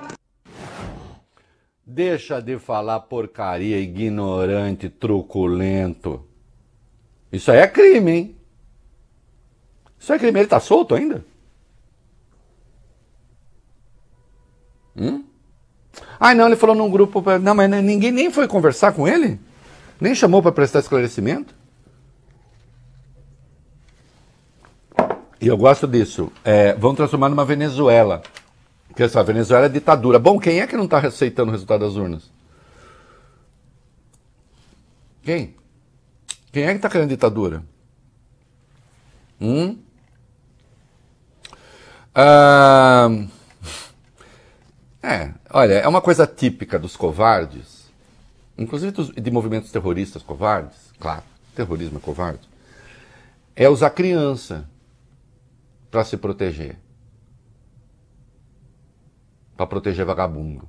Deixa de falar porcaria, ignorante, truculento. Isso aí é crime, hein? Isso é crime. Ele tá solto ainda? Hum? Ah, não, ele falou num grupo... Pra... Não, mas ninguém nem foi conversar com ele? Nem chamou para prestar esclarecimento? E eu gosto disso. É, vão transformar numa Venezuela. Porque essa Venezuela é ditadura. Bom, quem é que não está aceitando o resultado das urnas? Quem? Quem é que está querendo ditadura? Hum? Ah, é, olha, é uma coisa típica dos covardes, inclusive dos, de movimentos terroristas covardes, claro, terrorismo é covarde, é usar criança para se proteger. Para proteger vagabundo.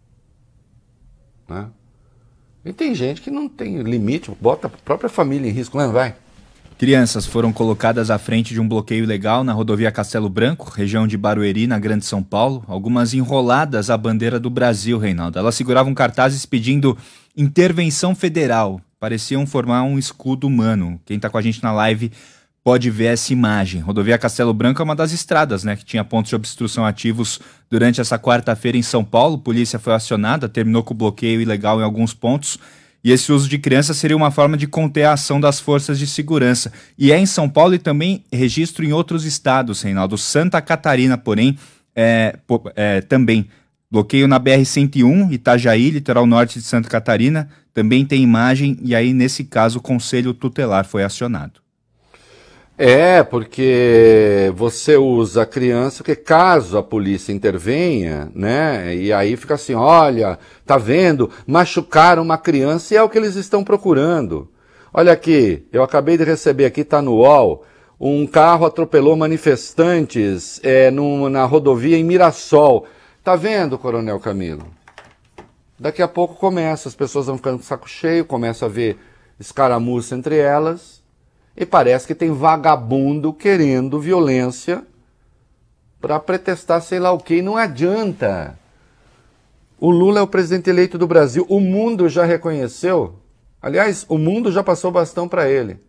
Né? E tem gente que não tem limite, bota a própria família em risco, não vai? Crianças foram colocadas à frente de um bloqueio ilegal na rodovia Castelo Branco, região de Barueri, na Grande São Paulo, algumas enroladas à bandeira do Brasil, Reinaldo. Elas seguravam cartazes pedindo intervenção federal pareciam formar um escudo humano. Quem está com a gente na live pode ver essa imagem. Rodovia Castelo Branco é uma das estradas, né, que tinha pontos de obstrução ativos durante essa quarta-feira em São Paulo. Polícia foi acionada, terminou com o bloqueio ilegal em alguns pontos. E esse uso de crianças seria uma forma de conter a ação das forças de segurança. E é em São Paulo e também registro em outros estados, Reinaldo. Santa Catarina, porém, é, é, também. Bloqueio na B R cento e um, Itajaí, litoral norte de Santa Catarina. Também tem imagem e aí, nesse caso, o Conselho Tutelar foi acionado. É, porque você usa a criança, porque caso a polícia intervenha, né, e aí fica assim, olha, tá vendo, machucaram uma criança e é o que eles estão procurando. Olha aqui, eu acabei de receber aqui, tá no U O L, um carro atropelou manifestantes é, no, na rodovia em Mirassol. Tá vendo, Coronel Camilo? Daqui a pouco começa, as pessoas vão ficando com o saco cheio, começa a ver escaramuça entre elas. E parece que tem vagabundo querendo violência para pretextar sei lá o quê. E não adianta. O Lula é o presidente eleito do Brasil. O mundo já reconheceu. Aliás, o mundo já passou bastão para ele.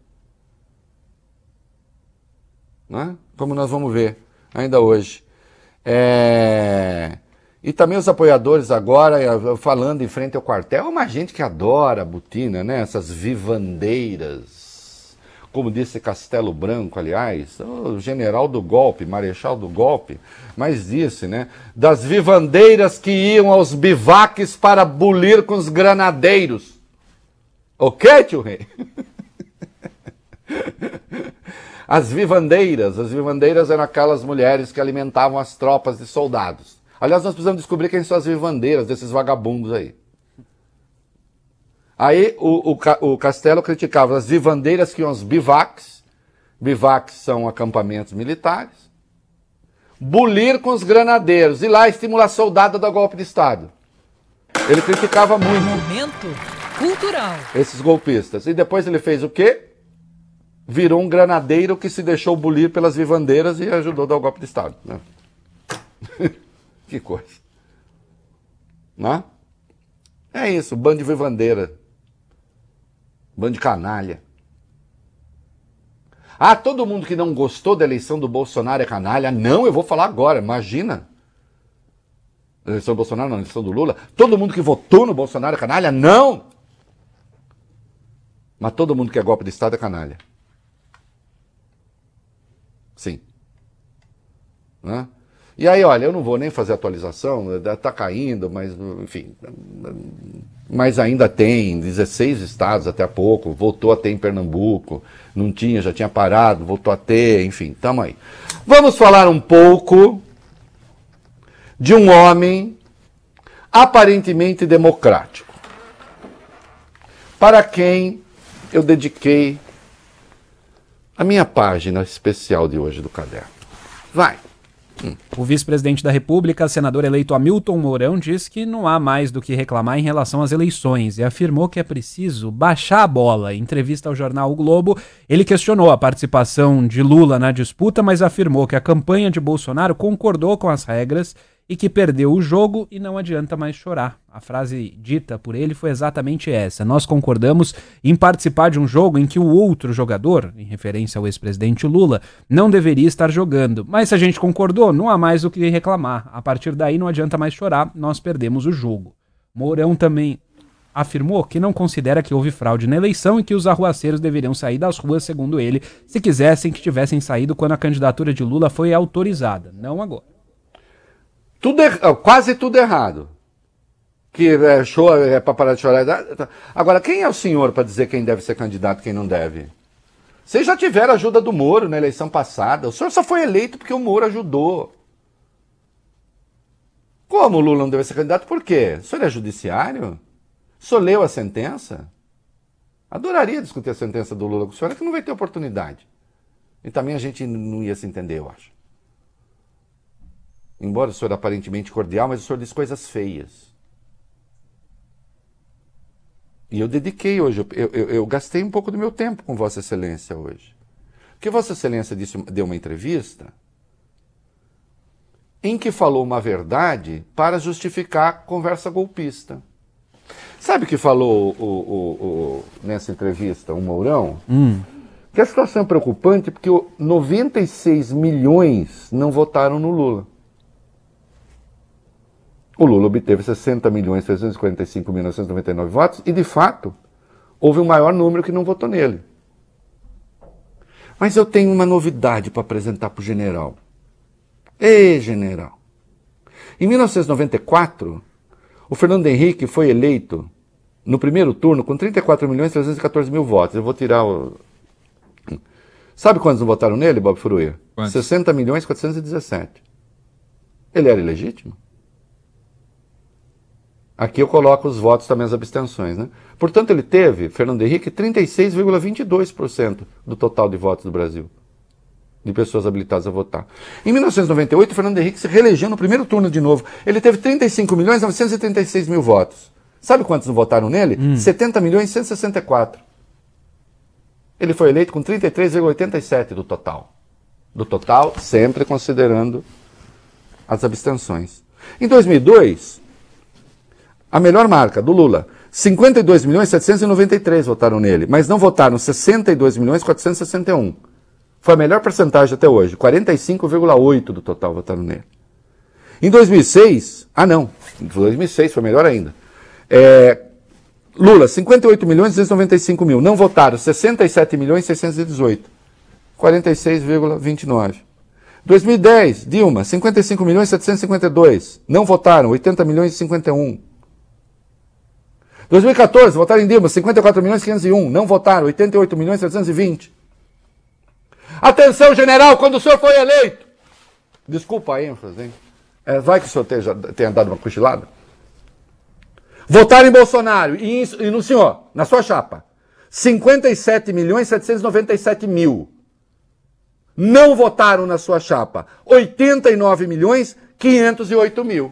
Né? Como nós vamos ver ainda hoje. É... E também os apoiadores agora falando em frente ao quartel. Uma gente que adora a botina, né? Essas vivandeiras. Como disse Castelo Branco, aliás, o general do golpe, marechal do golpe, mas disse, né, das vivandeiras que iam aos bivaques para bulir com os granadeiros. Ok, tio Rei? As vivandeiras, as vivandeiras eram aquelas mulheres que alimentavam as tropas de soldados. Aliás, nós precisamos descobrir quem são as vivandeiras desses vagabundos aí. Aí o, o, o Castelo criticava as vivandeiras que iam aos bivaques. Bivaques são acampamentos militares. Bulir com os granadeiros. E lá estimular soldado da golpe de Estado. Ele criticava muito. Momento cultural. Esses golpistas. E depois ele fez o quê? Virou um granadeiro que se deixou bulir pelas vivandeiras e ajudou a dar o golpe de Estado. Né? Que coisa. Né? É isso, bando de vivandeira. Bando de canalha. Ah, todo mundo que não gostou da eleição do Bolsonaro é canalha? Não, eu vou falar agora, imagina. A eleição do Bolsonaro, não, a eleição do Lula. Todo mundo que votou no Bolsonaro é canalha? Não! Mas todo mundo que é golpe de Estado é canalha. Sim. Né? E aí, olha, eu não vou nem fazer atualização, tá caindo, mas, enfim, mas ainda tem dezesseis estados até há pouco, voltou a ter em Pernambuco, não tinha, já tinha parado, voltou a ter, enfim, tamo aí. Vamos falar um pouco de um homem aparentemente democrático, para quem eu dediquei a minha página especial de hoje do caderno. Vai! Hum. O vice-presidente da República, senador eleito Hamilton Mourão, diz que não há mais do que reclamar em relação às eleições e afirmou que é preciso baixar a bola. Em entrevista ao jornal O Globo, ele questionou a participação de Lula na disputa, mas afirmou que a campanha de Bolsonaro concordou com as regras e que perdeu o jogo e não adianta mais chorar. A frase dita por ele foi exatamente essa: nós concordamos em participar de um jogo em que o outro jogador, em referência ao ex-presidente Lula, não deveria estar jogando. Mas se a gente concordou, não há mais o que reclamar. A partir daí não adianta mais chorar, nós perdemos o jogo. Mourão também afirmou que não considera que houve fraude na eleição e que os arruaceiros deveriam sair das ruas, segundo ele, se quisessem que tivessem saído quando a candidatura de Lula foi autorizada, não agora. Tudo er... Quase tudo errado. Que é, chora, é para parar de chorar. Agora, quem é o senhor para dizer quem deve ser candidato e quem não deve? Vocês já tiveram a ajuda do Moro na eleição passada. O senhor só foi eleito porque o Moro ajudou. Como o Lula não deve ser candidato? Por quê? O senhor é judiciário? O senhor leu a sentença? Adoraria discutir a sentença do Lula com o senhor, é que não vai ter oportunidade. E também a gente não ia se entender, eu acho. Embora o senhor aparentemente cordial, mas o senhor diz coisas feias. E eu dediquei hoje, eu, eu, eu gastei um pouco do meu tempo com Vossa Excelência hoje. Porque Vossa Excelência disse, deu uma entrevista em que falou uma verdade para justificar conversa golpista. Sabe o que falou o, o, o, nessa entrevista o Mourão? Hum. Que a situação é preocupante porque noventa e seis milhões não votaram no Lula. O Lula obteve sessenta milhões trezentos e quarenta e cinco mil novecentos e noventa e nove votos e, de fato, houve um maior número que não votou nele. Mas eu tenho uma novidade para apresentar para o general. Ei, general. Em mil novecentos e noventa e quatro, o Fernando Henrique foi eleito no primeiro turno com trinta e quatro milhões trezentos e quatorze mil votos. Eu vou tirar o... Sabe quantos não votaram nele, Bob Furuia? Quantos? sessenta milhões quatrocentos e dezessete. Ele era ilegítimo? Aqui eu coloco os votos também, as abstenções, né? Portanto, ele teve, Fernando Henrique, trinta e seis vírgula vinte e dois por cento do total de votos do Brasil, de pessoas habilitadas a votar. Em mil novecentos e noventa e oito, Fernando Henrique se reelegeu no primeiro turno de novo. Ele teve trinta e cinco milhões novecentos e trinta e seis mil votos. Sabe quantos não votaram nele? Hum. setenta milhões cento e sessenta e quatro. Ele foi eleito com trinta e três vírgula oitenta e sete do total. Do total, sempre considerando as abstenções. Em dois mil e dois... a melhor marca do Lula, cinquenta e dois milhões setecentos e noventa e três votaram nele, mas não votaram sessenta e dois milhões quatrocentos e sessenta e um. Foi a melhor percentagem até hoje, quarenta e cinco vírgula oito do total votaram nele. Em dois mil e seis, ah não, em dois mil e seis foi melhor ainda. É, Lula, cinquenta e oito milhões duzentos e noventa e cinco mil, não votaram sessenta e sete milhões seiscentos e dezoito, quarenta e seis vírgula vinte e nove. dois mil e dez, Dilma, cinquenta e cinco milhões setecentos e cinquenta e dois, não votaram oitenta milhões e cinquenta e um. dois mil e quatorze, votaram em Dilma, cinquenta e quatro milhões quinhentos e um, não votaram, oitenta e oito milhões setecentos e vinte. Atenção, general, quando o senhor foi eleito... Desculpa a ênfase, hein? É, vai que o senhor tenha, tenha dado uma cochilada. Votaram em Bolsonaro e, e no senhor, na sua chapa, cinquenta e sete milhões setecentos e noventa e sete mil. Não votaram na sua chapa, oitenta e nove milhões quinhentos e oito mil.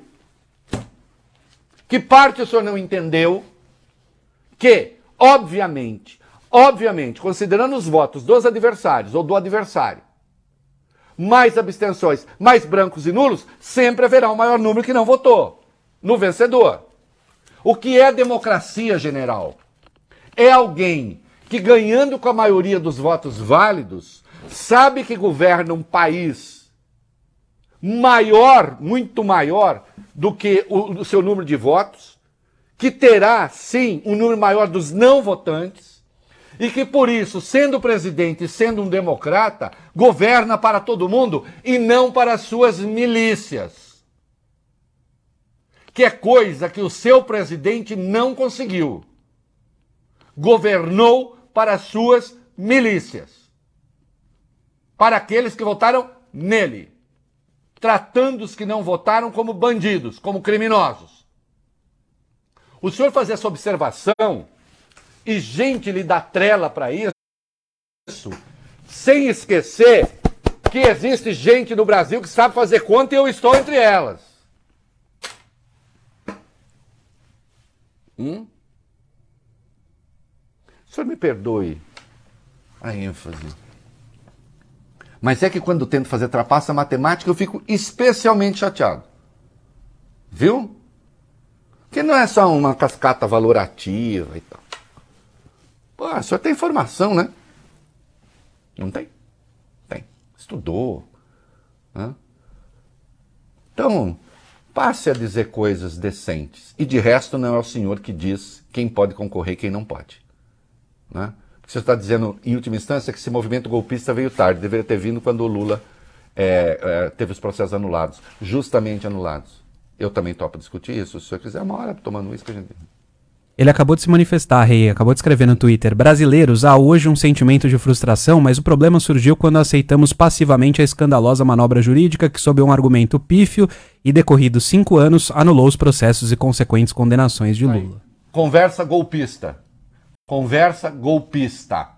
Que parte o senhor não entendeu? Que, obviamente, obviamente, considerando os votos dos adversários ou do adversário, mais abstenções, mais brancos e nulos, sempre haverá um maior número que não votou no vencedor. O que é democracia, general? É alguém que, ganhando com a maioria dos votos válidos, sabe que governa um país maior, muito maior do que o, o seu número de votos, que terá, sim, um número maior dos não votantes, e que, por isso, sendo presidente e sendo um democrata, governa para todo mundo e não para as suas milícias. Que é coisa que o seu presidente não conseguiu. Governou para as suas milícias. Para aqueles que votaram nele. Tratando os que não votaram como bandidos, como criminosos. O senhor fazer essa observação e gente lhe dá trela para isso, sem esquecer que existe gente no Brasil que sabe fazer conta e eu estou entre elas. Hum? O senhor me perdoe a ênfase. Mas é que quando eu tento fazer trapaça matemática eu fico especialmente chateado. Viu? Porque não é só uma cascata valorativa e tal. Pô, o senhor tem informação, né? Não tem? Tem. Estudou. Né? Então, passe a dizer coisas decentes. E de resto não é o senhor que diz quem pode concorrer e quem não pode. Né? Você está dizendo, em última instância, que esse movimento golpista veio tarde. Deveria ter vindo quando o Lula é, é, teve os processos anulados. Justamente anulados. Eu também topo discutir isso. Se o senhor quiser, uma hora tomando isso que a gente... Ele acabou de se manifestar, Rei, acabou de escrever no Twitter. Brasileiros, há hoje um sentimento de frustração, mas o problema surgiu quando aceitamos passivamente a escandalosa manobra jurídica que, sob um argumento pífio e decorridos cinco anos, anulou os processos e consequentes condenações de Lula. Conversa golpista. Conversa golpista.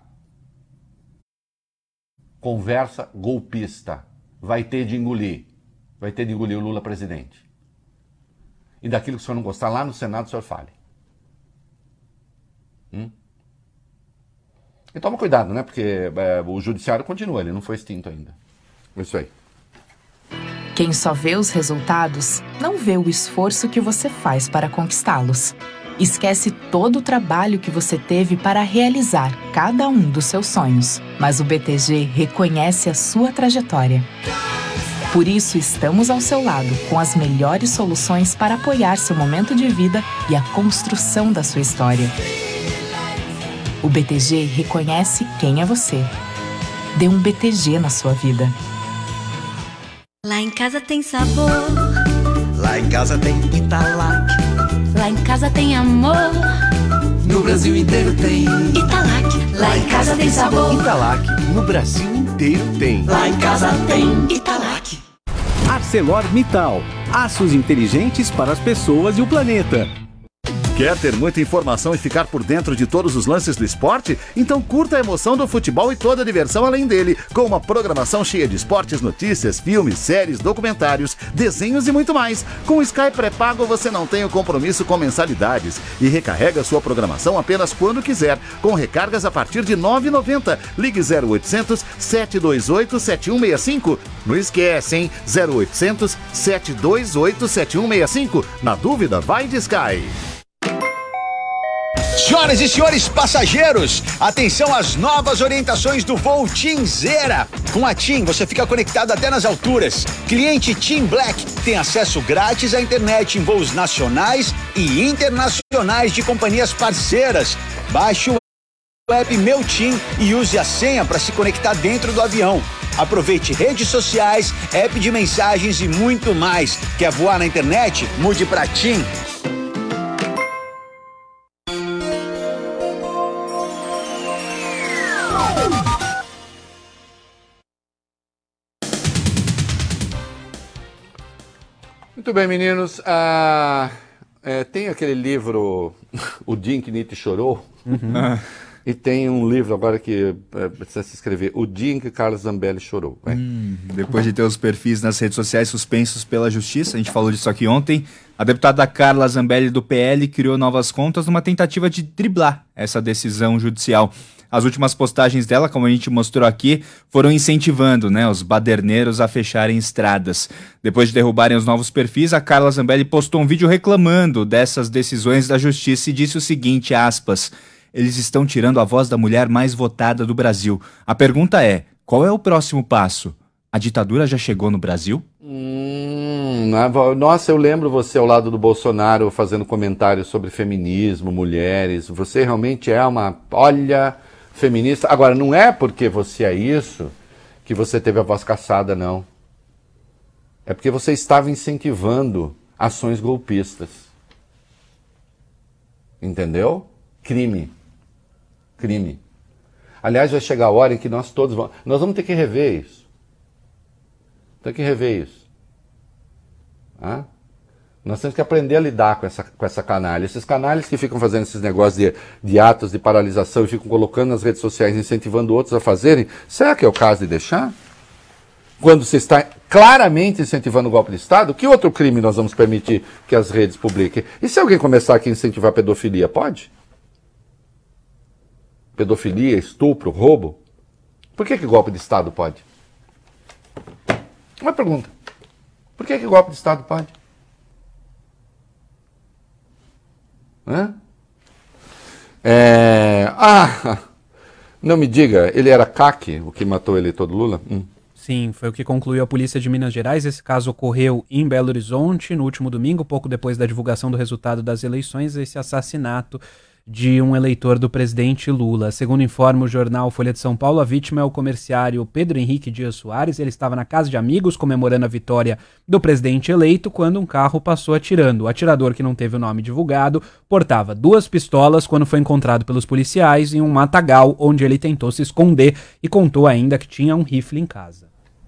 Conversa golpista. Vai ter de engolir. Vai ter de engolir o Lula presidente. E daquilo que o senhor não gostar, lá no Senado o senhor fale. Hum? E toma cuidado, né? Porque é, o judiciário continua, ele não foi extinto ainda. Isso aí. Quem só vê os resultados, não vê o esforço que você faz para conquistá-los. Esquece todo o trabalho que você teve para realizar cada um dos seus sonhos, mas o B T G reconhece a sua trajetória. Por isso, estamos ao seu lado com as melhores soluções para apoiar seu momento de vida e a construção da sua história. O B T G reconhece quem é você. Dê um B T G na sua vida. Lá em casa tem sabor. Lá em casa tem Italac. Lá em casa tem amor. No Brasil inteiro tem Italac. Lá em casa tem sabor. Italac. No Brasil inteiro tem. Lá em casa tem Italac. ArcelorMittal. Aços inteligentes para as pessoas e o planeta. Quer ter muita informação e ficar por dentro de todos os lances do esporte? Então curta a emoção do futebol e toda a diversão além dele, com uma programação cheia de esportes, notícias, filmes, séries, documentários, desenhos e muito mais. Com o Sky pré-pago você não tem o compromisso com mensalidades e recarrega sua programação apenas quando quiser, com recargas a partir de nove reais e noventa centavos. Ligue zero oitocentos, sete dois oito, sete um seis cinco. Não esquece, hein? zero oitocentos, sete dois oito, sete um seis cinco. Na dúvida, vai de Sky. Senhoras e senhores passageiros, atenção às novas orientações do voo TIM Zera. Com a TIM, você fica conectado até nas alturas. Cliente TIM Black tem acesso grátis à internet em voos nacionais e internacionais de companhias parceiras. Baixe o app Meu TIM e use a senha para se conectar dentro do avião. Aproveite redes sociais, app de mensagens e muito mais. Quer voar na internet? Mude para TIM. Muito bem, meninos. Ah, é, tem aquele livro, O Dia em que Nietzsche Chorou. Uhum. E tem um livro agora que é, precisa se escrever, O Dia em que Carlos Zambelli Chorou. Hum, depois de ter os perfis nas redes sociais suspensos pela justiça, a gente falou disso aqui ontem, a deputada Carla Zambelli do P L criou novas contas numa tentativa de driblar essa decisão judicial. As últimas postagens dela, como a gente mostrou aqui, foram incentivando, né, os baderneiros a fecharem estradas. Depois de derrubarem os novos perfis, a Carla Zambelli postou um vídeo reclamando dessas decisões da justiça e disse o seguinte, aspas, eles estão tirando a voz da mulher mais votada do Brasil. A pergunta é, qual é o próximo passo? A ditadura já chegou no Brasil? Hum, nossa, eu lembro você ao lado do Bolsonaro fazendo comentários sobre feminismo, mulheres. Você realmente é uma... Olha... feminista. Agora, não é porque você é isso que você teve a voz cassada, não. É porque você estava incentivando ações golpistas. Entendeu? Crime. Crime. Aliás, vai chegar a hora em que nós todos vamos... Nós vamos ter que rever isso. Tem que rever isso. Ah? Nós temos que aprender a lidar com essa, com essa canalha. Esses canalhas que ficam fazendo esses negócios de, de atos de paralisação e ficam colocando nas redes sociais, incentivando outros a fazerem, será que é o caso de deixar? Quando você está claramente incentivando o golpe de Estado, que outro crime nós vamos permitir que as redes publiquem? E se alguém começar aqui a incentivar a pedofilia, pode? Pedofilia, estupro, roubo? Por que que golpe de Estado pode? Uma pergunta. Por que que golpe de Estado pode? Hã? É... Ah, não me diga, ele era C A C, o que matou o eleitor do Lula? Hum. Sim, foi o que concluiu a Polícia de Minas Gerais. Esse caso ocorreu em Belo Horizonte no último domingo, pouco depois da divulgação do resultado das eleições, esse assassinato de um eleitor do presidente Lula. Segundo informa o jornal Folha de São Paulo, a vítima é o comerciário Pedro Henrique Dias Soares. Ele estava na casa de amigos comemorando a vitória do presidente eleito quando um carro passou atirando. O atirador, que não teve o nome divulgado, portava duas pistolas quando foi encontrado pelos policiais em um matagal onde ele tentou se esconder e contou ainda que tinha um rifle em casa.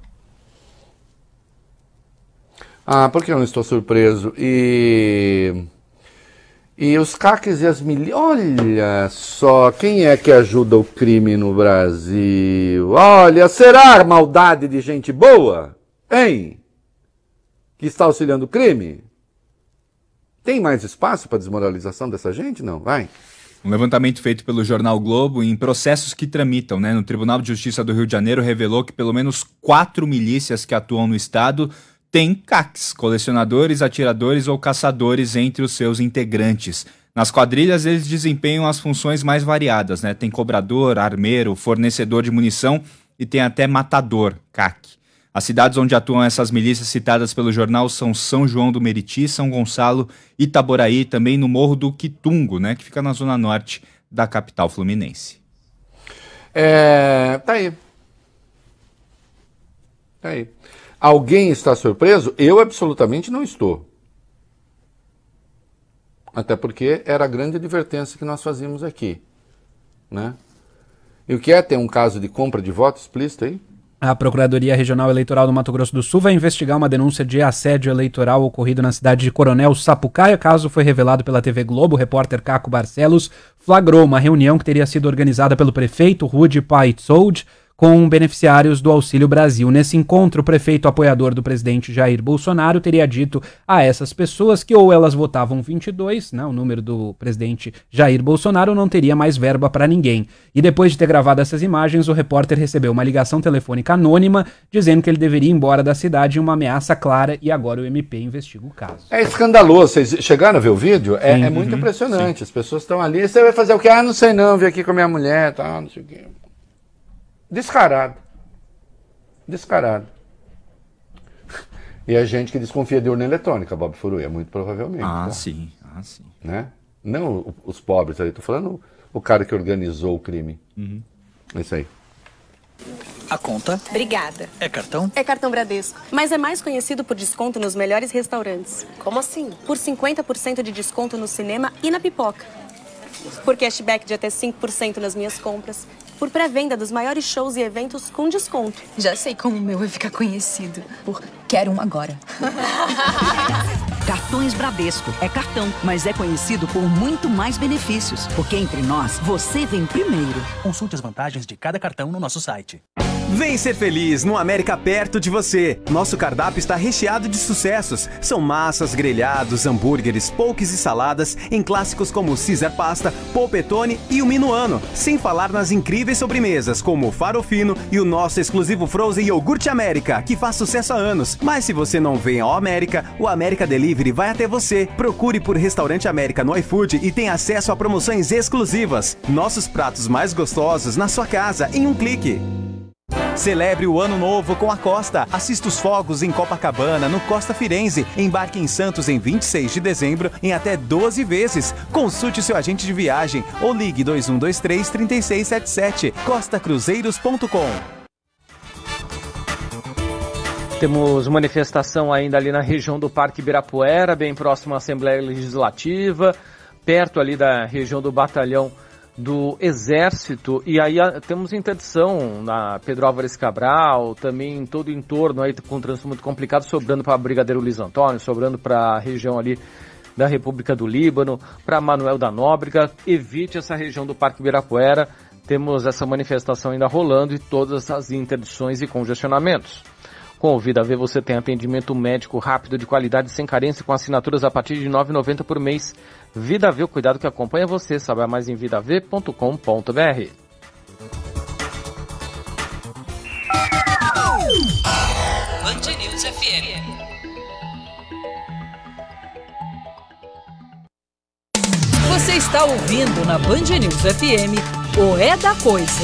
Ah, por que eu não estou surpreso? E... E os C A Cs e as milícias, olha só, quem é que ajuda o crime no Brasil? Olha, será a maldade de gente boa? Hein? Que está auxiliando o crime? Tem mais espaço para desmoralização dessa gente? Não, vai. Um levantamento feito pelo jornal Globo em processos que tramitam, né, no Tribunal de Justiça do Rio de Janeiro revelou que pelo menos quatro milícias que atuam no estado tem C A Cs, colecionadores, atiradores ou caçadores entre os seus integrantes. Nas quadrilhas, eles desempenham as funções mais variadas, né? Tem cobrador, armeiro, fornecedor de munição e tem até matador, C A C. As cidades onde atuam essas milícias citadas pelo jornal são São João do Meriti, São Gonçalo, Itaboraí, também no Morro do Quitungo, né? Que fica na zona norte da capital fluminense. É, tá aí. Tá aí. Alguém está surpreso? Eu absolutamente não estou. Até porque era a grande advertência que nós fazíamos aqui, né? E o que é? Tem um caso de compra de votos explícito aí? A Procuradoria Regional Eleitoral do Mato Grosso do Sul vai investigar uma denúncia de assédio eleitoral ocorrido na cidade de Coronel Sapucaia. O caso foi revelado pela T V Globo. O repórter Caco Barcelos flagrou uma reunião que teria sido organizada pelo prefeito Rudy Paitsold com beneficiários do Auxílio Brasil. Nesse encontro, o prefeito apoiador do presidente Jair Bolsonaro teria dito a essas pessoas que ou elas votavam vinte e dois, né, o número do presidente Jair Bolsonaro, não teria mais verba para ninguém. E depois de ter gravado essas imagens, o repórter recebeu uma ligação telefônica anônima dizendo que ele deveria ir embora da cidade em uma ameaça clara, e agora o M P investiga o caso. É escandaloso. Vocês chegaram a ver o vídeo? É, Sim, é muito uhum, impressionante. sim. As pessoas estão ali. Você vai fazer o quê? Ah, não sei não, vim aqui com a minha mulher, tá, não sei o quê. Descarado. Descarado. E a gente que desconfia de urna eletrônica, Bob Furuia, muito provavelmente. Ah, tá? sim. Ah, sim. Né? Não o- os pobres ali, tô falando o cara que organizou o crime. Uhum. É isso aí. A conta Obrigada. é cartão? É cartão Bradesco, mas é mais conhecido por desconto nos melhores restaurantes. Como assim? Por cinquenta por cento de desconto no cinema e na pipoca. Por cashback de até cinco por cento nas minhas compras. Por pré-venda dos maiores shows e eventos com desconto. Já sei como o meu vai ficar conhecido. Por quero um agora. Cartões Bradesco. É cartão, mas é conhecido por muito mais benefícios. Porque entre nós, você vem primeiro. Consulte as vantagens de cada cartão no nosso site. Vem ser feliz no América perto de você. Nosso cardápio está recheado de sucessos. São massas, grelhados, hambúrgueres, poques e saladas em clássicos como Caesar Pasta, Polpettone e o Minuano. Sem falar nas incríveis sobremesas como o Farofino e o nosso exclusivo Frozen Iogurte América, que faz sucesso há anos. Mas se você não vem ao América, o América Delivery vai até você. Procure por Restaurante América no iFood e tenha acesso a promoções exclusivas. Nossos pratos mais gostosos na sua casa em um clique. Celebre o Ano Novo com a Costa. Assista os fogos em Copacabana, no Costa Firenze. Embarque em Santos em vinte e seis de dezembro em até doze vezes. Consulte seu agente de viagem ou ligue dois um dois três, três seis sete sete. costa cruzeiros ponto com. Temos manifestação ainda ali na região do Parque Ibirapuera, bem próximo à Assembleia Legislativa, perto ali da região do Batalhão do Exército, e aí a, temos interdição na Pedro Álvares Cabral, também em todo o entorno aí com um trânsito muito complicado, sobrando para Brigadeiro Luiz Antônio, sobrando para a região ali da República do Líbano, para Manuel da Nóbrega. Evite essa região do Parque Ibirapuera, temos essa manifestação ainda rolando e todas as interdições e congestionamentos. Com o Vida V você tem atendimento médico rápido, de qualidade, sem carência, com assinaturas a partir de nove reais e noventa centavos por mês. Vida V, o cuidado que acompanha você. Saiba mais em vida v ponto com ponto b r. Band News F M. Você está ouvindo na Band News F M o É da Coisa.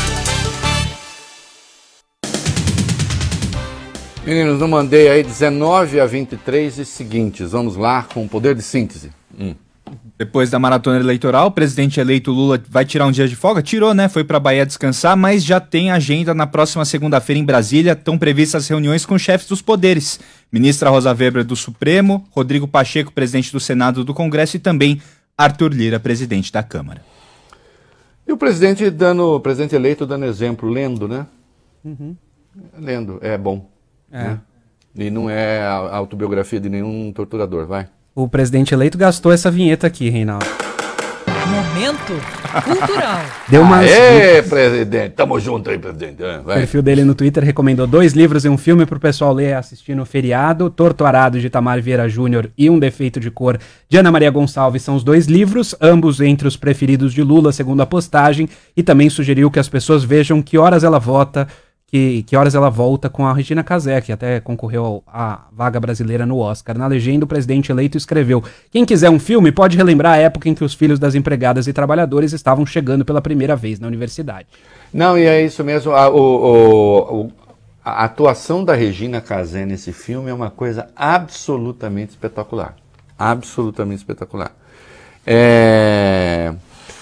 Meninos, não mandei aí dezenove a vinte e três e seguintes. Vamos lá com o poder de síntese. Hum. Depois da maratona eleitoral, o presidente eleito Lula vai tirar um dia de folga? Tirou, né? Foi para a Bahia descansar, mas já tem agenda na próxima segunda-feira em Brasília. Estão previstas reuniões com chefes dos poderes. Ministra Rosa Weber do Supremo, Rodrigo Pacheco, presidente do Senado do Congresso, e também Arthur Lira, presidente da Câmara. E o presidente dando, o presidente eleito dando exemplo, lendo, né? Uhum. Lendo, é bom. É. Né? E não é a autobiografia de nenhum torturador, vai. O presidente eleito gastou essa vinheta aqui, Reinaldo. Momento cultural. Deu umas... Aê, presidente, tamo junto aí, presidente. É, O vai. perfil dele no Twitter recomendou dois livros e um filme pro pessoal ler assistir no feriado. Torto Arado, de Itamar Vieira Júnior, e Um Defeito de Cor, de Ana Maria Gonçalves, são os dois livros, ambos entre os preferidos de Lula, segundo a postagem, e também sugeriu que as pessoas vejam Que Horas Ela Vota, que, que horas ela volta com a Regina Casé, que até concorreu à vaga brasileira no Oscar. Na legenda, o presidente eleito escreveu: quem quiser um filme pode relembrar a época em que os filhos das empregadas e trabalhadores estavam chegando pela primeira vez na universidade. Não, e é isso mesmo. A, o, o, a atuação da Regina Casé nesse filme é uma coisa absolutamente espetacular. Absolutamente espetacular. É...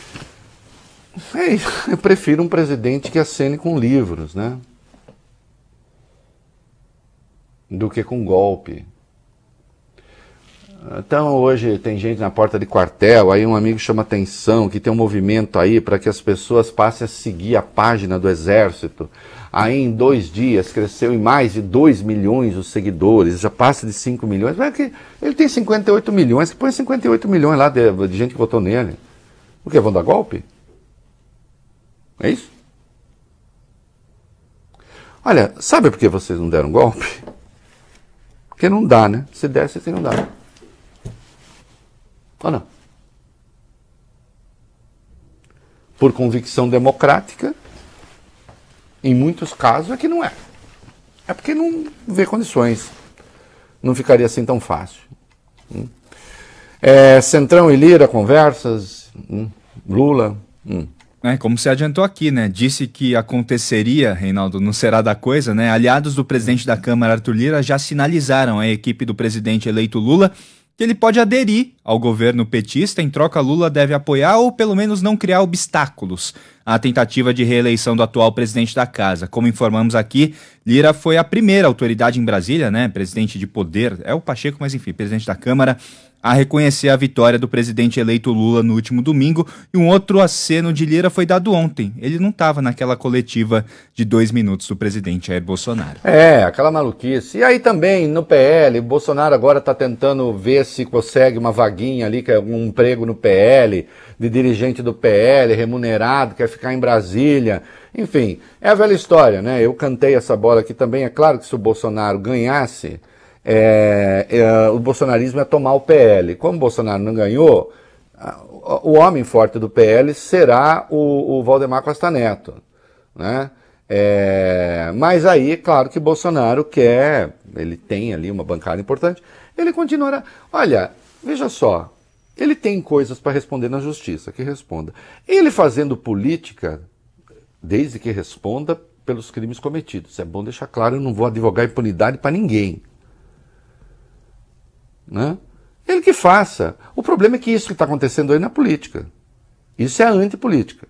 É, eu prefiro um presidente que acene com livros, né? Do que com golpe. Então hoje tem gente na porta de quartel, aí um amigo chama atenção que tem um movimento aí para que as pessoas passem a seguir a página do Exército. Aí em dois dias cresceu em mais de dois milhões os seguidores, já passa de cinco milhões. Mas é que ele tem cinquenta e oito milhões, que põe cinquenta e oito milhões lá de, de gente que votou nele. O que, vão dar golpe? É isso? Olha, sabe por que vocês não deram golpe? Porque não dá, né? Se desse, assim não dá. Ou não? Por convicção democrática, em muitos casos é que não é. É porque não vê condições. Não ficaria assim tão fácil. Hum. É, Centrão e Lira, conversas. Hum. Lula. Hum. É, como se adiantou aqui, né? Disse que aconteceria, Reinaldo, não será da coisa, né? Aliados do presidente da Câmara, Arthur Lira, já sinalizaram à equipe do presidente eleito Lula que ele pode aderir ao governo petista. Em troca, Lula deve apoiar ou pelo menos não criar obstáculos à tentativa de reeleição do atual presidente da casa. Como informamos aqui, Lira foi a primeira autoridade em Brasília, né? Presidente de poder, é o Pacheco, mas enfim, presidente da Câmara, a reconhecer a vitória do presidente eleito Lula no último domingo. E um outro aceno de Lira foi dado ontem. Ele não estava naquela coletiva de dois minutos do presidente Jair Bolsonaro. É, aquela maluquice. E aí também, no P L, Bolsonaro agora está tentando ver se consegue uma vaguinha ali, que é um emprego no P L, de dirigente do P L, remunerado, quer ficar em Brasília. Enfim, é a velha história, né? Eu cantei essa bola aqui também. É claro que se o Bolsonaro ganhasse, É, é, o bolsonarismo é tomar o P L. Como o Bolsonaro não ganhou, o homem forte do P L será o, o Valdemar Costa Neto, né? É, mas aí, claro que Bolsonaro quer, ele tem ali uma bancada importante, ele continuará. Olha, veja só, ele tem coisas para responder na justiça, que responda. Ele fazendo política, desde que responda pelos crimes cometidos. É bom deixar claro, eu não vou advogar impunidade para ninguém. Né? Ele que faça. O problema é que isso que está acontecendo aí na política. Isso é a antipolítica.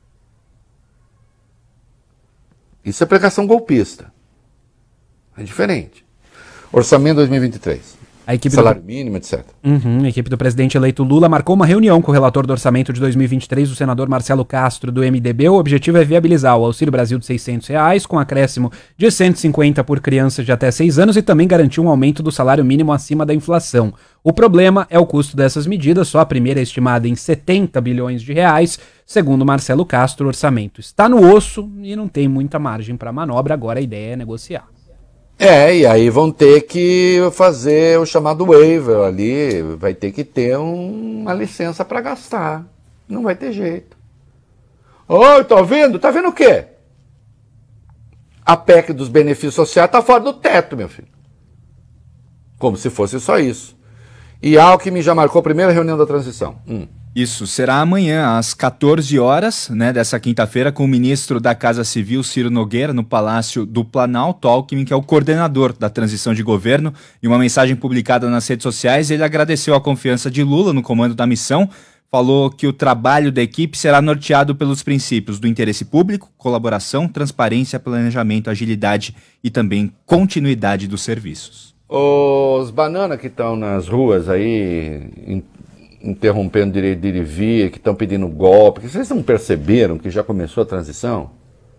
Isso é pregação golpista. É diferente. Orçamento dois mil e vinte e três. A equipe Salário do... mínimo, etcétera. Uhum, a equipe do presidente eleito Lula marcou uma reunião com o relator do orçamento de dois mil e vinte e três, o senador Marcelo Castro, do M D B. O objetivo é viabilizar o Auxílio Brasil de seiscentos reais, com acréscimo de cento e cinquenta por criança de até seis anos, e também garantir um aumento do salário mínimo acima da inflação. O problema é o custo dessas medidas. Só a primeira é estimada em setenta bilhões de reais. Segundo Marcelo Castro, o orçamento está no osso e não tem muita margem para manobra. Agora a ideia é negociar. É, e aí vão ter que fazer o chamado waiver ali, vai ter que ter um, uma licença para gastar. Não vai ter jeito. Oi, tá vendo? Tá vendo o quê? A P E C dos benefícios sociais tá fora do teto, meu filho. Como se fosse só isso. E Alckmin já marcou a primeira reunião da transição. Hum. Isso será amanhã, às quatorze horas, né, dessa quinta-feira, com o ministro da Casa Civil, Ciro Nogueira, no Palácio do Planalto. Alckmin, que é o coordenador da transição de governo, em uma mensagem publicada nas redes sociais, ele agradeceu a confiança de Lula no comando da missão, falou que o trabalho da equipe será norteado pelos princípios do interesse público, colaboração, transparência, planejamento, agilidade e também continuidade dos serviços. Os banana que estão nas ruas aí, interrompendo direito de ir e vir, que estão pedindo golpe, vocês não perceberam que já começou a transição?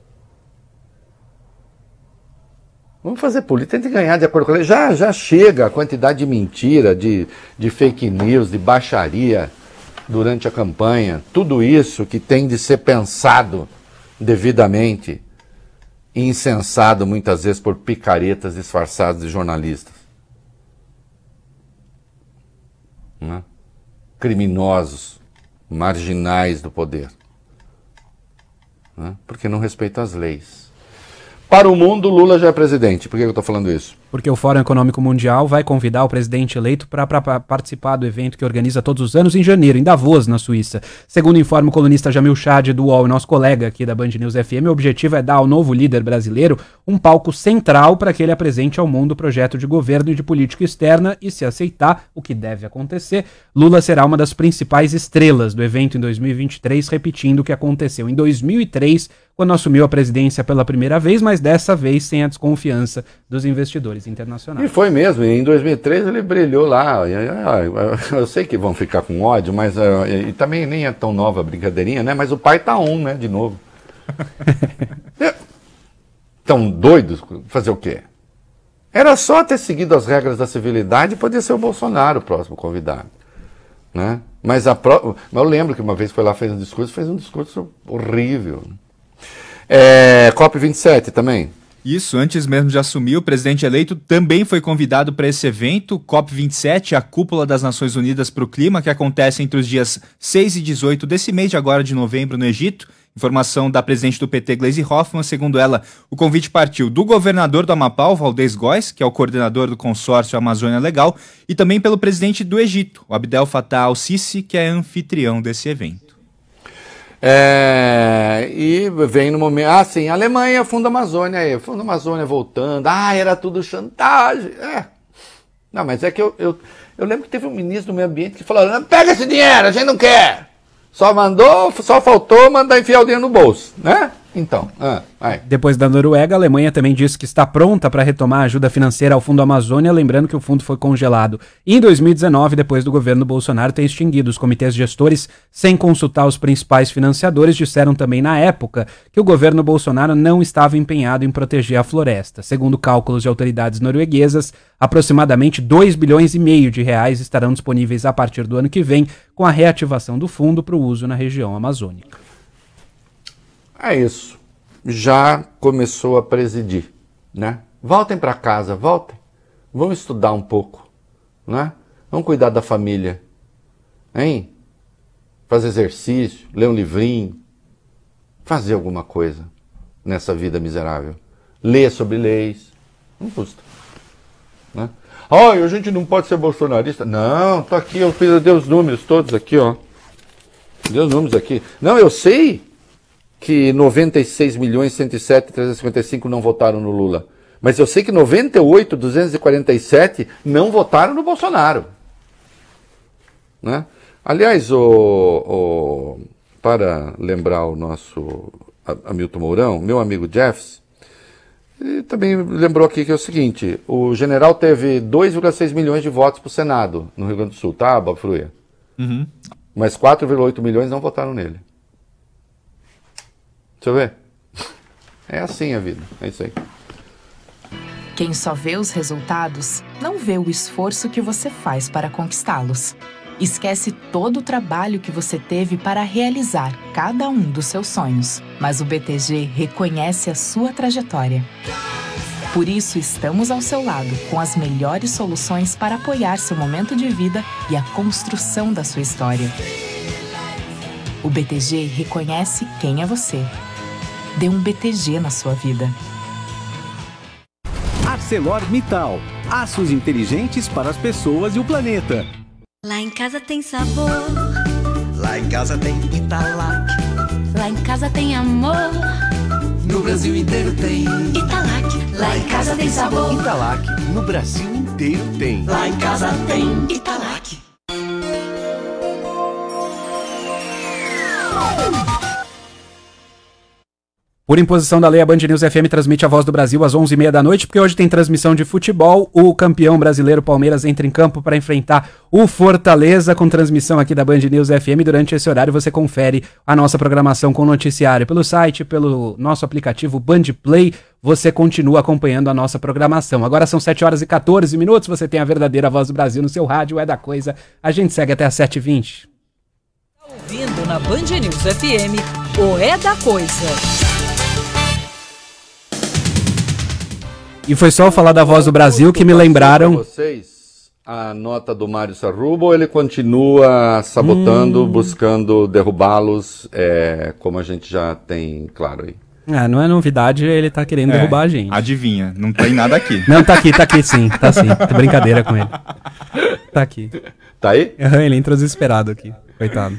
Vamos fazer política, tem que ganhar de acordo com ele. Já, já chega a quantidade de mentira, de, de fake news, de baixaria durante a campanha. Tudo isso que tem de ser pensado devidamente e incensado muitas vezes por picaretas disfarçados de jornalistas. Né? Criminosos, marginais do poder, né? Porque não respeitam as leis. Para o mundo, Lula já é presidente. Por que eu estou falando isso? Porque o Fórum Econômico Mundial vai convidar o presidente eleito para participar do evento que organiza todos os anos em janeiro, em Davos, na Suíça. Segundo informa o colunista Jamil Chad do U O L, nosso colega aqui da Band News F M, o objetivo é dar ao novo líder brasileiro um palco central para que ele apresente ao mundo o projeto de governo e de política externa e, se aceitar, o que deve acontecer, Lula será uma das principais estrelas do evento em dois mil e vinte e três, repetindo o que aconteceu em dois mil e três, quando assumiu a presidência pela primeira vez, mas dessa vez sem a desconfiança dos investidores internacionais. E foi mesmo, em dois mil e três ele brilhou lá. Eu sei que vão ficar com ódio, mas e também nem é tão nova a brincadeirinha, né? Mas o pai tá on, né, de novo. Tão doidos, fazer o quê? Era só ter seguido as regras da civilidade e poder ser o Bolsonaro o próximo convidado, né? Mas, a pro... mas eu lembro que uma vez foi lá, fez um discurso, fez um discurso horrível. É, COP vinte e sete também. Isso, antes mesmo de assumir, o presidente eleito também foi convidado para esse evento, COP vinte e sete, a Cúpula das Nações Unidas para o Clima, que acontece entre os dias seis e dezoito desse mês de agora de novembro no Egito. Informação da presidente do P T, Gleisi Hoffmann. Segundo ela, o convite partiu do governador do Amapá, o Valdez Góes, que é o coordenador do consórcio Amazônia Legal, e também pelo presidente do Egito, o Abdel Fattah al-Sisi, que é anfitrião desse evento. É, e vem no momento, ah sim, Alemanha, Fundo Amazônia aí, Fundo Amazônia voltando, ah, era tudo chantagem, é, não, mas é que eu, eu, eu lembro que teve um ministro do meio ambiente que falou, não, pega esse dinheiro, a gente não quer, só mandou, só faltou mandar enfiar o dinheiro no bolso, né? Então, ah, vai. Depois da Noruega, a Alemanha também disse que está pronta para retomar a ajuda financeira ao Fundo Amazônia, lembrando que o fundo foi congelado em dois mil e dezenove, depois do governo Bolsonaro ter extinguido os comitês gestores sem consultar os principais financiadores. Disseram também na época que o governo Bolsonaro não estava empenhado em proteger a floresta. Segundo cálculos de autoridades norueguesas, aproximadamente dois bilhões e meio de reais estarão disponíveis a partir do ano que vem, com a reativação do fundo para o uso na região amazônica. É isso. Já começou a presidir, né? Voltem para casa, voltem. Vamos estudar um pouco, né? Vamos cuidar da família, hein? Fazer exercício, ler um livrinho, fazer alguma coisa nessa vida miserável. Ler sobre leis, não custa, né? Ai, a gente não pode ser bolsonarista. Não, tô aqui, eu fiz, eu dei os números todos aqui, ó. Dei os números aqui. Não, eu sei que noventa e seis milhões, cento e sete mil, trezentos e cinquenta e cinco não votaram no Lula. Mas eu sei que noventa e oito mil, duzentos e quarenta e sete não votaram no Bolsonaro, né? Aliás, o, o, para lembrar o nosso Hamilton Mourão, meu amigo Jeffs, ele também lembrou aqui que é o seguinte, o general teve dois vírgula seis milhões de votos para o Senado no Rio Grande do Sul, tá, Bob Fruia? Uhum. Mas quatro vírgula oito milhões não votaram nele. Deixa eu ver. É assim a vida, é isso aí. Quem só vê os resultados, não vê o esforço que você faz para conquistá-los. Esquece todo o trabalho que você teve para realizar cada um dos seus sonhos. Mas o B T G reconhece a sua trajetória. Por isso, estamos ao seu lado, com as melhores soluções para apoiar seu momento de vida e a construção da sua história. O B T G reconhece quem é você. Dê um B T G na sua vida. ArcelorMittal. Aços inteligentes para as pessoas e o planeta. Lá em casa tem sabor. Lá em casa tem Italac. Lá em casa tem amor. No Brasil inteiro tem Italac. Lá em casa tem sabor. Italac. No Brasil inteiro tem. Lá em casa tem Italac. Por imposição da lei, a Band News F M transmite a Voz do Brasil às onze e meia da noite, porque hoje tem transmissão de futebol. O campeão brasileiro Palmeiras entra em campo para enfrentar o Fortaleza, com transmissão aqui da Band News F M. Durante esse horário você confere a nossa programação com noticiário pelo site, pelo nosso aplicativo Band Play. Você continua acompanhando a nossa programação. Agora são sete horas e quatorze minutos, você tem a verdadeira Voz do Brasil no seu rádio, é da coisa. A gente segue até às sete e vinte. Ouvindo na Band News F M, o É da Coisa. E foi só falar da Voz do Brasil que me lembraram... Vocês, a nota do Mário Sarrubo, ou ele continua sabotando, hum. buscando derrubá-los, é, como a gente já tem claro aí? Ah, não é novidade, ele tá querendo É, derrubar a gente. Adivinha, não tem nada aqui. Não, tá aqui, tá aqui sim, tá sim. Tem brincadeira com ele. Tá aqui. Tá aí? Uhum, ele entrou desesperado aqui, coitado.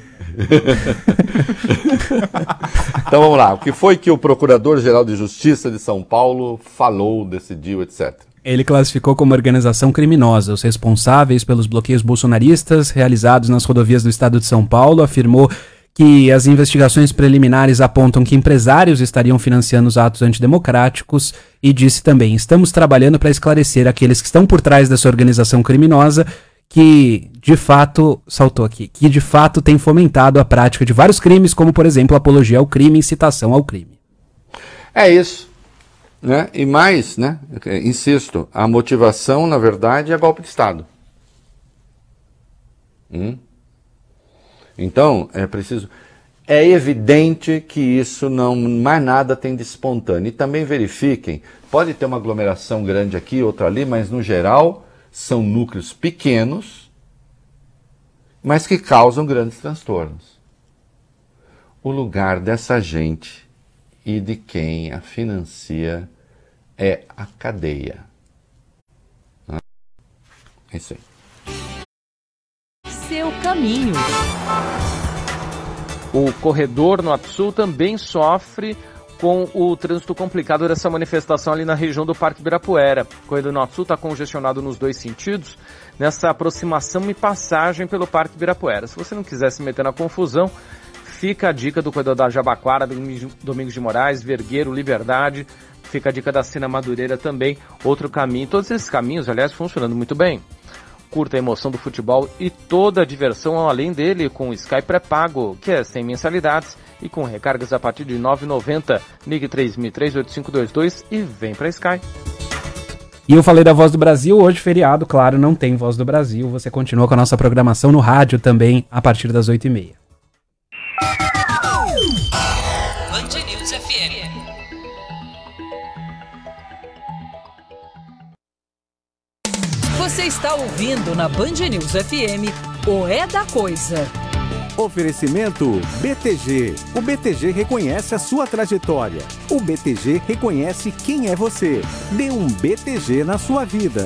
Então vamos lá, o que foi que o Procurador-Geral de Justiça de São Paulo falou, decidiu, etcétera? Ele classificou como organização criminosa os responsáveis pelos bloqueios bolsonaristas realizados nas rodovias do estado de São Paulo, afirmou que as investigações preliminares apontam que empresários estariam financiando os atos antidemocráticos e disse também: estamos trabalhando para esclarecer aqueles que estão por trás dessa organização criminosa que, de fato, saltou aqui, que de fato tem fomentado a prática de vários crimes, como, por exemplo, apologia ao crime e incitação ao crime. É isso, né? E mais, né? Insisto, a motivação, na verdade, é golpe de Estado. Hum? Então, é preciso... É evidente que isso não, mais nada tem de espontâneo. E também verifiquem, pode ter uma aglomeração grande aqui, outra ali, mas no geral são núcleos pequenos, mas que causam grandes transtornos. O lugar dessa gente e de quem a financia é a cadeia. É isso aí. Seu caminho. O corredor Norte Sul também sofre com o trânsito complicado dessa manifestação ali na região do Parque Ibirapuera. O corredor Norte Sul está congestionado nos dois sentidos, nessa aproximação e passagem pelo Parque Ibirapuera. Se você não quiser se meter na confusão, fica a dica do corredor da Jabaquara, Domingos de Moraes, Vergueiro, Liberdade. Fica a dica da Sina Madureira também, outro caminho. Todos esses caminhos, aliás, funcionando muito bem. Curta a emoção do futebol e toda a diversão além dele com o Sky pré-pago, que é sem mensalidades e com recargas a partir de nove reais e noventa centavos. Ligue três mil e três, oito cinco dois dois e vem pra Sky. E eu falei da Voz do Brasil, hoje feriado, claro, não tem Voz do Brasil. Você continua com a nossa programação no rádio também a partir das oito e meia. Band News F M. Você está ouvindo na Band News F M o É da Coisa. Oferecimento B T G. O B T G reconhece a sua trajetória. O B T G reconhece quem é você. Dê um B T G na sua vida.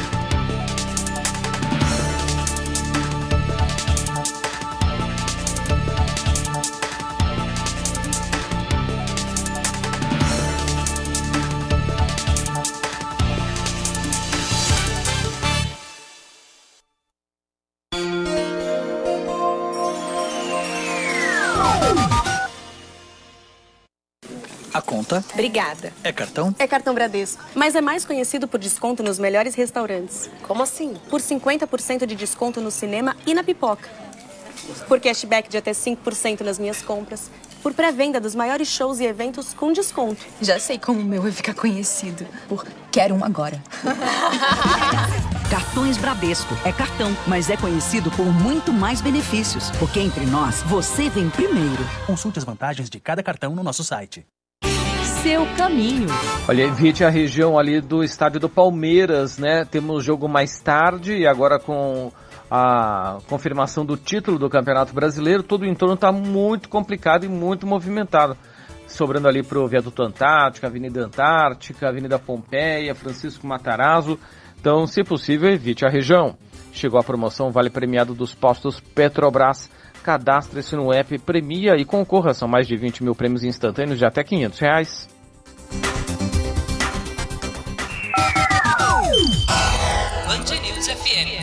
A conta. Obrigada. É cartão? É cartão Bradesco, mas é mais conhecido por desconto nos melhores restaurantes. Como assim? Por cinquenta por cento de desconto no cinema e na pipoca. Por cashback de até cinco por cento nas minhas compras. Por pré-venda dos maiores shows e eventos com desconto. Já sei como o meu vai ficar conhecido. Por quero um agora. Cartões Bradesco. É cartão, mas é conhecido por muito mais benefícios. Porque entre nós, você vem primeiro. Consulte as vantagens de cada cartão no nosso site. Seu caminho. Olha, evite a região ali do estádio do Palmeiras, né? Temos jogo mais tarde e agora com a confirmação do título do Campeonato Brasileiro, todo o entorno está muito complicado e muito movimentado. Sobrando ali para o Viaduto Antártica, Avenida Antártica, Avenida Pompeia, Francisco Matarazzo. Então, se possível, evite a região. Chegou a promoção Vale Premiado dos Postos Petrobras. Cadastre-se no app, premia e concorra. São mais de vinte mil prêmios instantâneos de até quinhentos reais. Band News F M.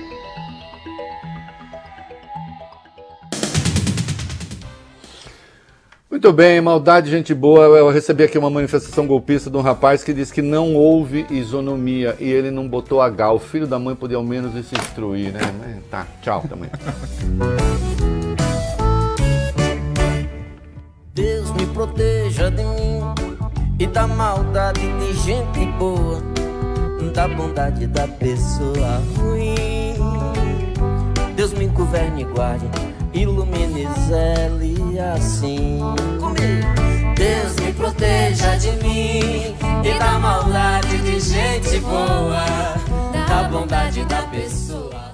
Muito bem, maldade, gente boa. Eu recebi aqui uma manifestação golpista de um rapaz que disse que não houve isonomia e ele não botou H. O filho da mãe podia ao menos se instruir, né? Tá, tchau também. Deus me proteja de mim e da maldade de gente boa, da bondade da pessoa ruim. Deus me governe e guarde, ilumine e zele assim. Comigo. Deus me proteja de mim e da maldade de gente boa, da bondade da pessoa.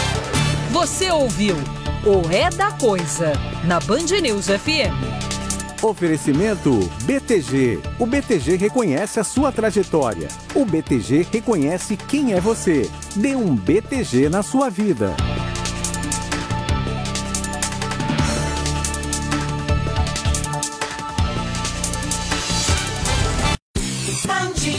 Você ouviu o É da Coisa na Band News F M. Oferecimento B T G. O B T G reconhece a sua trajetória. O B T G reconhece quem é você. Dê um B T G na sua vida. Bom dia.